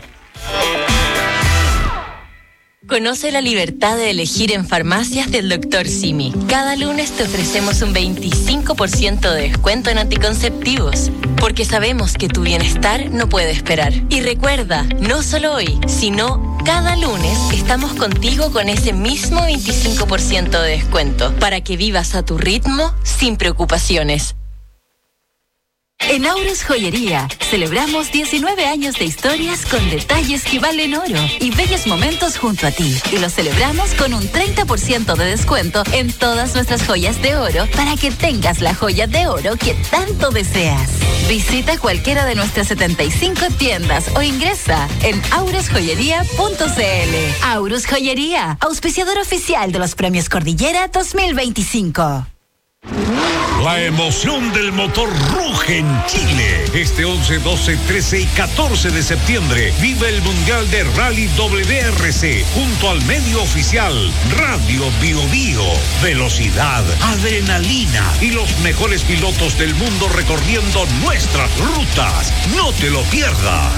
Conoce la libertad de elegir en farmacias del doctor Simi. Cada lunes te ofrecemos un veinticinco por ciento de descuento en anticonceptivos, porque sabemos que tu bienestar no puede esperar. Y recuerda, no solo hoy, sino cada lunes estamos contigo con ese mismo veinticinco por ciento de descuento, para que vivas a tu ritmo sin preocupaciones. En Aures Joyería celebramos diecinueve años de historias con detalles que valen oro y bellos momentos junto a ti. Y lo celebramos con un treinta por ciento de descuento en todas nuestras joyas de oro para que tengas la joya de oro que tanto deseas. Visita cualquiera de nuestras setenta y cinco tiendas o ingresa en aures joyería punto c l. Aures Joyería, auspiciador oficial de los Premios Cordillera dos mil veinticinco. La emoción del motor ruge en Chile. Este once, doce, trece y catorce de septiembre vive el Mundial de Rally W R C junto al medio oficial Radio Bio Bio. Velocidad, adrenalina y los mejores pilotos del mundo recorriendo nuestras rutas. No te lo pierdas.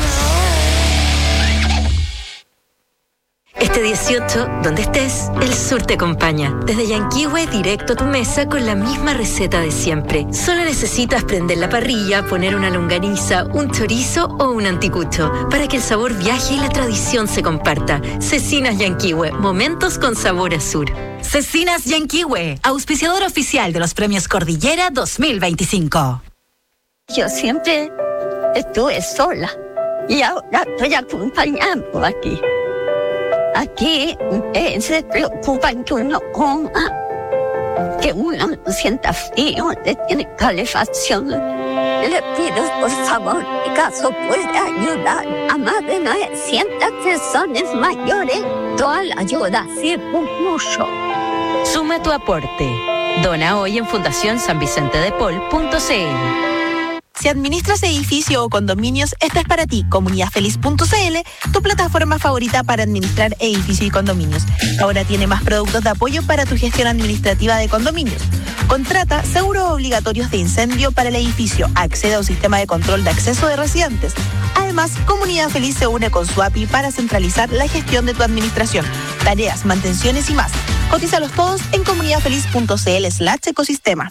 Este dieciocho, donde estés, el sur te acompaña. Desde Yanquihue directo a tu mesa con la misma receta de siempre. Solo necesitas prender la parrilla, poner una longaniza, un chorizo o un anticucho para que el sabor viaje y la tradición se comparta. Cecinas Yanquihue, momentos con sabor a sur. Cecinas Yanquihue, auspiciador oficial de los Premios Cordillera dos mil veinticinco. Yo siempre estuve sola y ahora estoy acompañando aquí. Aquí eh, se preocupan que uno coma, que uno no sienta frío, le tiene calefacción. Le pido, por favor, que caso puede ayudar a más de novecientas personas mayores. Toda la ayuda sirve mucho. Suma tu aporte. Dona hoy en fundación san vicente de paul punto c l. Si administras edificio o condominios, esta es para ti. comunidad feliz punto c l, tu plataforma favorita para administrar edificios y condominios. Ahora tiene más productos de apoyo para tu gestión administrativa de condominios. Contrata seguros obligatorios de incendio para el edificio. Accede a un sistema de control de acceso de residentes. Además, Comunidad Feliz se une con su A P I para centralizar la gestión de tu administración, tareas, mantenciones y más. Cotízalos todos en comunidad feliz punto c l slash ecosistema.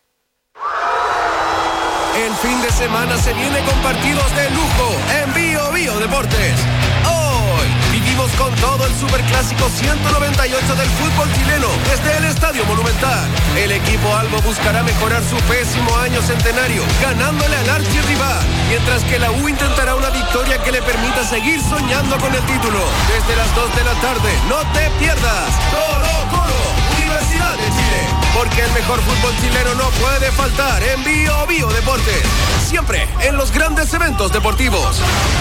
El fin de semana se viene con partidos de lujo en Bio Bio Deportes. Hoy vivimos con todo el Superclásico ciento noventa y ocho del fútbol chileno desde el Estadio Monumental. El equipo albo buscará mejorar su pésimo año centenario, ganándole al archirrival, mientras que la U intentará una victoria que le permita seguir soñando con el título. Desde las dos de la tarde, no te pierdas Colo Colo, Universidad de Chile, porque el mejor fútbol chileno no puede faltar en Bio Bio Deportes, siempre en los grandes eventos deportivos.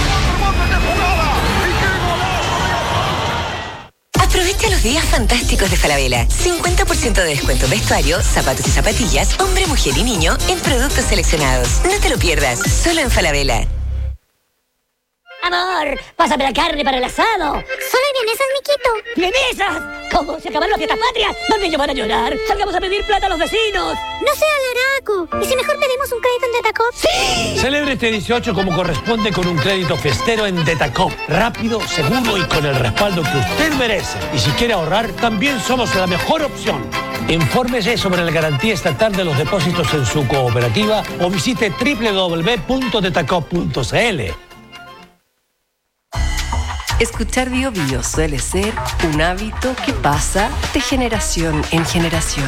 Aprovecha los días fantásticos de Falabella. cincuenta por ciento de descuento en vestuario, zapatos y zapatillas, hombre, mujer y niño en productos seleccionados. No te lo pierdas, solo en Falabella. Amor, pásame la carne para el asado. Solo hay vienesas, miquito. ¿Vienesas? ¿Cómo? ¿Se acabaron las fiestas patrias? Los niños van a llorar. Salgamos a pedir plata a los vecinos. No sea laraco. ¿Y si mejor pedimos un crédito en Detacop? ¡Sí! Celebre este dieciocho como corresponde con un crédito fiestero en Detacop. Rápido, seguro y con el respaldo que usted merece. Y si quiere ahorrar, también somos la mejor opción. Infórmese sobre la garantía estatal de los depósitos en su cooperativa o visite doble u doble u doble u punto detacop punto c l. Escuchar Bio Bio suele ser un hábito que pasa de generación en generación.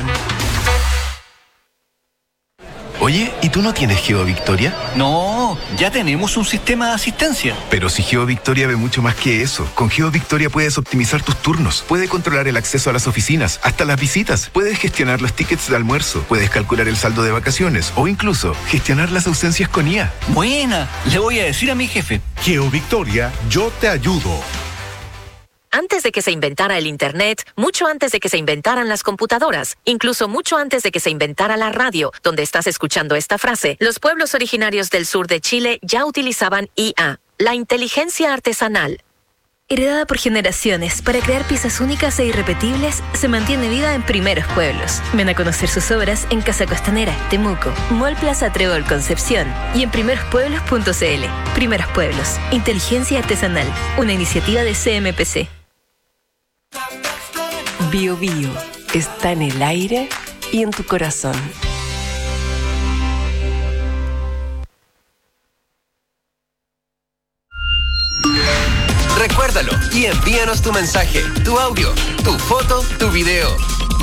Oye, ¿y tú no tienes GeoVictoria? No, ya tenemos un sistema de asistencia. Pero si GeoVictoria ve mucho más que eso. Con GeoVictoria puedes optimizar tus turnos, puedes controlar el acceso a las oficinas, hasta las visitas, puedes gestionar los tickets de almuerzo, puedes calcular el saldo de vacaciones o incluso gestionar las ausencias con I A. Buena, le voy a decir a mi jefe. GeoVictoria, yo te ayudo. Antes de que se inventara el Internet, mucho antes de que se inventaran las computadoras, incluso mucho antes de que se inventara la radio, donde estás escuchando esta frase, los pueblos originarios del sur de Chile ya utilizaban I A, la inteligencia artesanal. Heredada por generaciones, para crear piezas únicas e irrepetibles, se mantiene viva en Primeros Pueblos. Ven a conocer sus obras en Casa Costanera, Temuco, Mall Plaza Trébol Concepción y en primeros pueblos punto c l. Primeros Pueblos, inteligencia artesanal, una iniciativa de C M P C. Bio Bio está en el aire y en tu corazón. Recuérdalo y envíanos tu mensaje, tu audio, tu foto, tu video.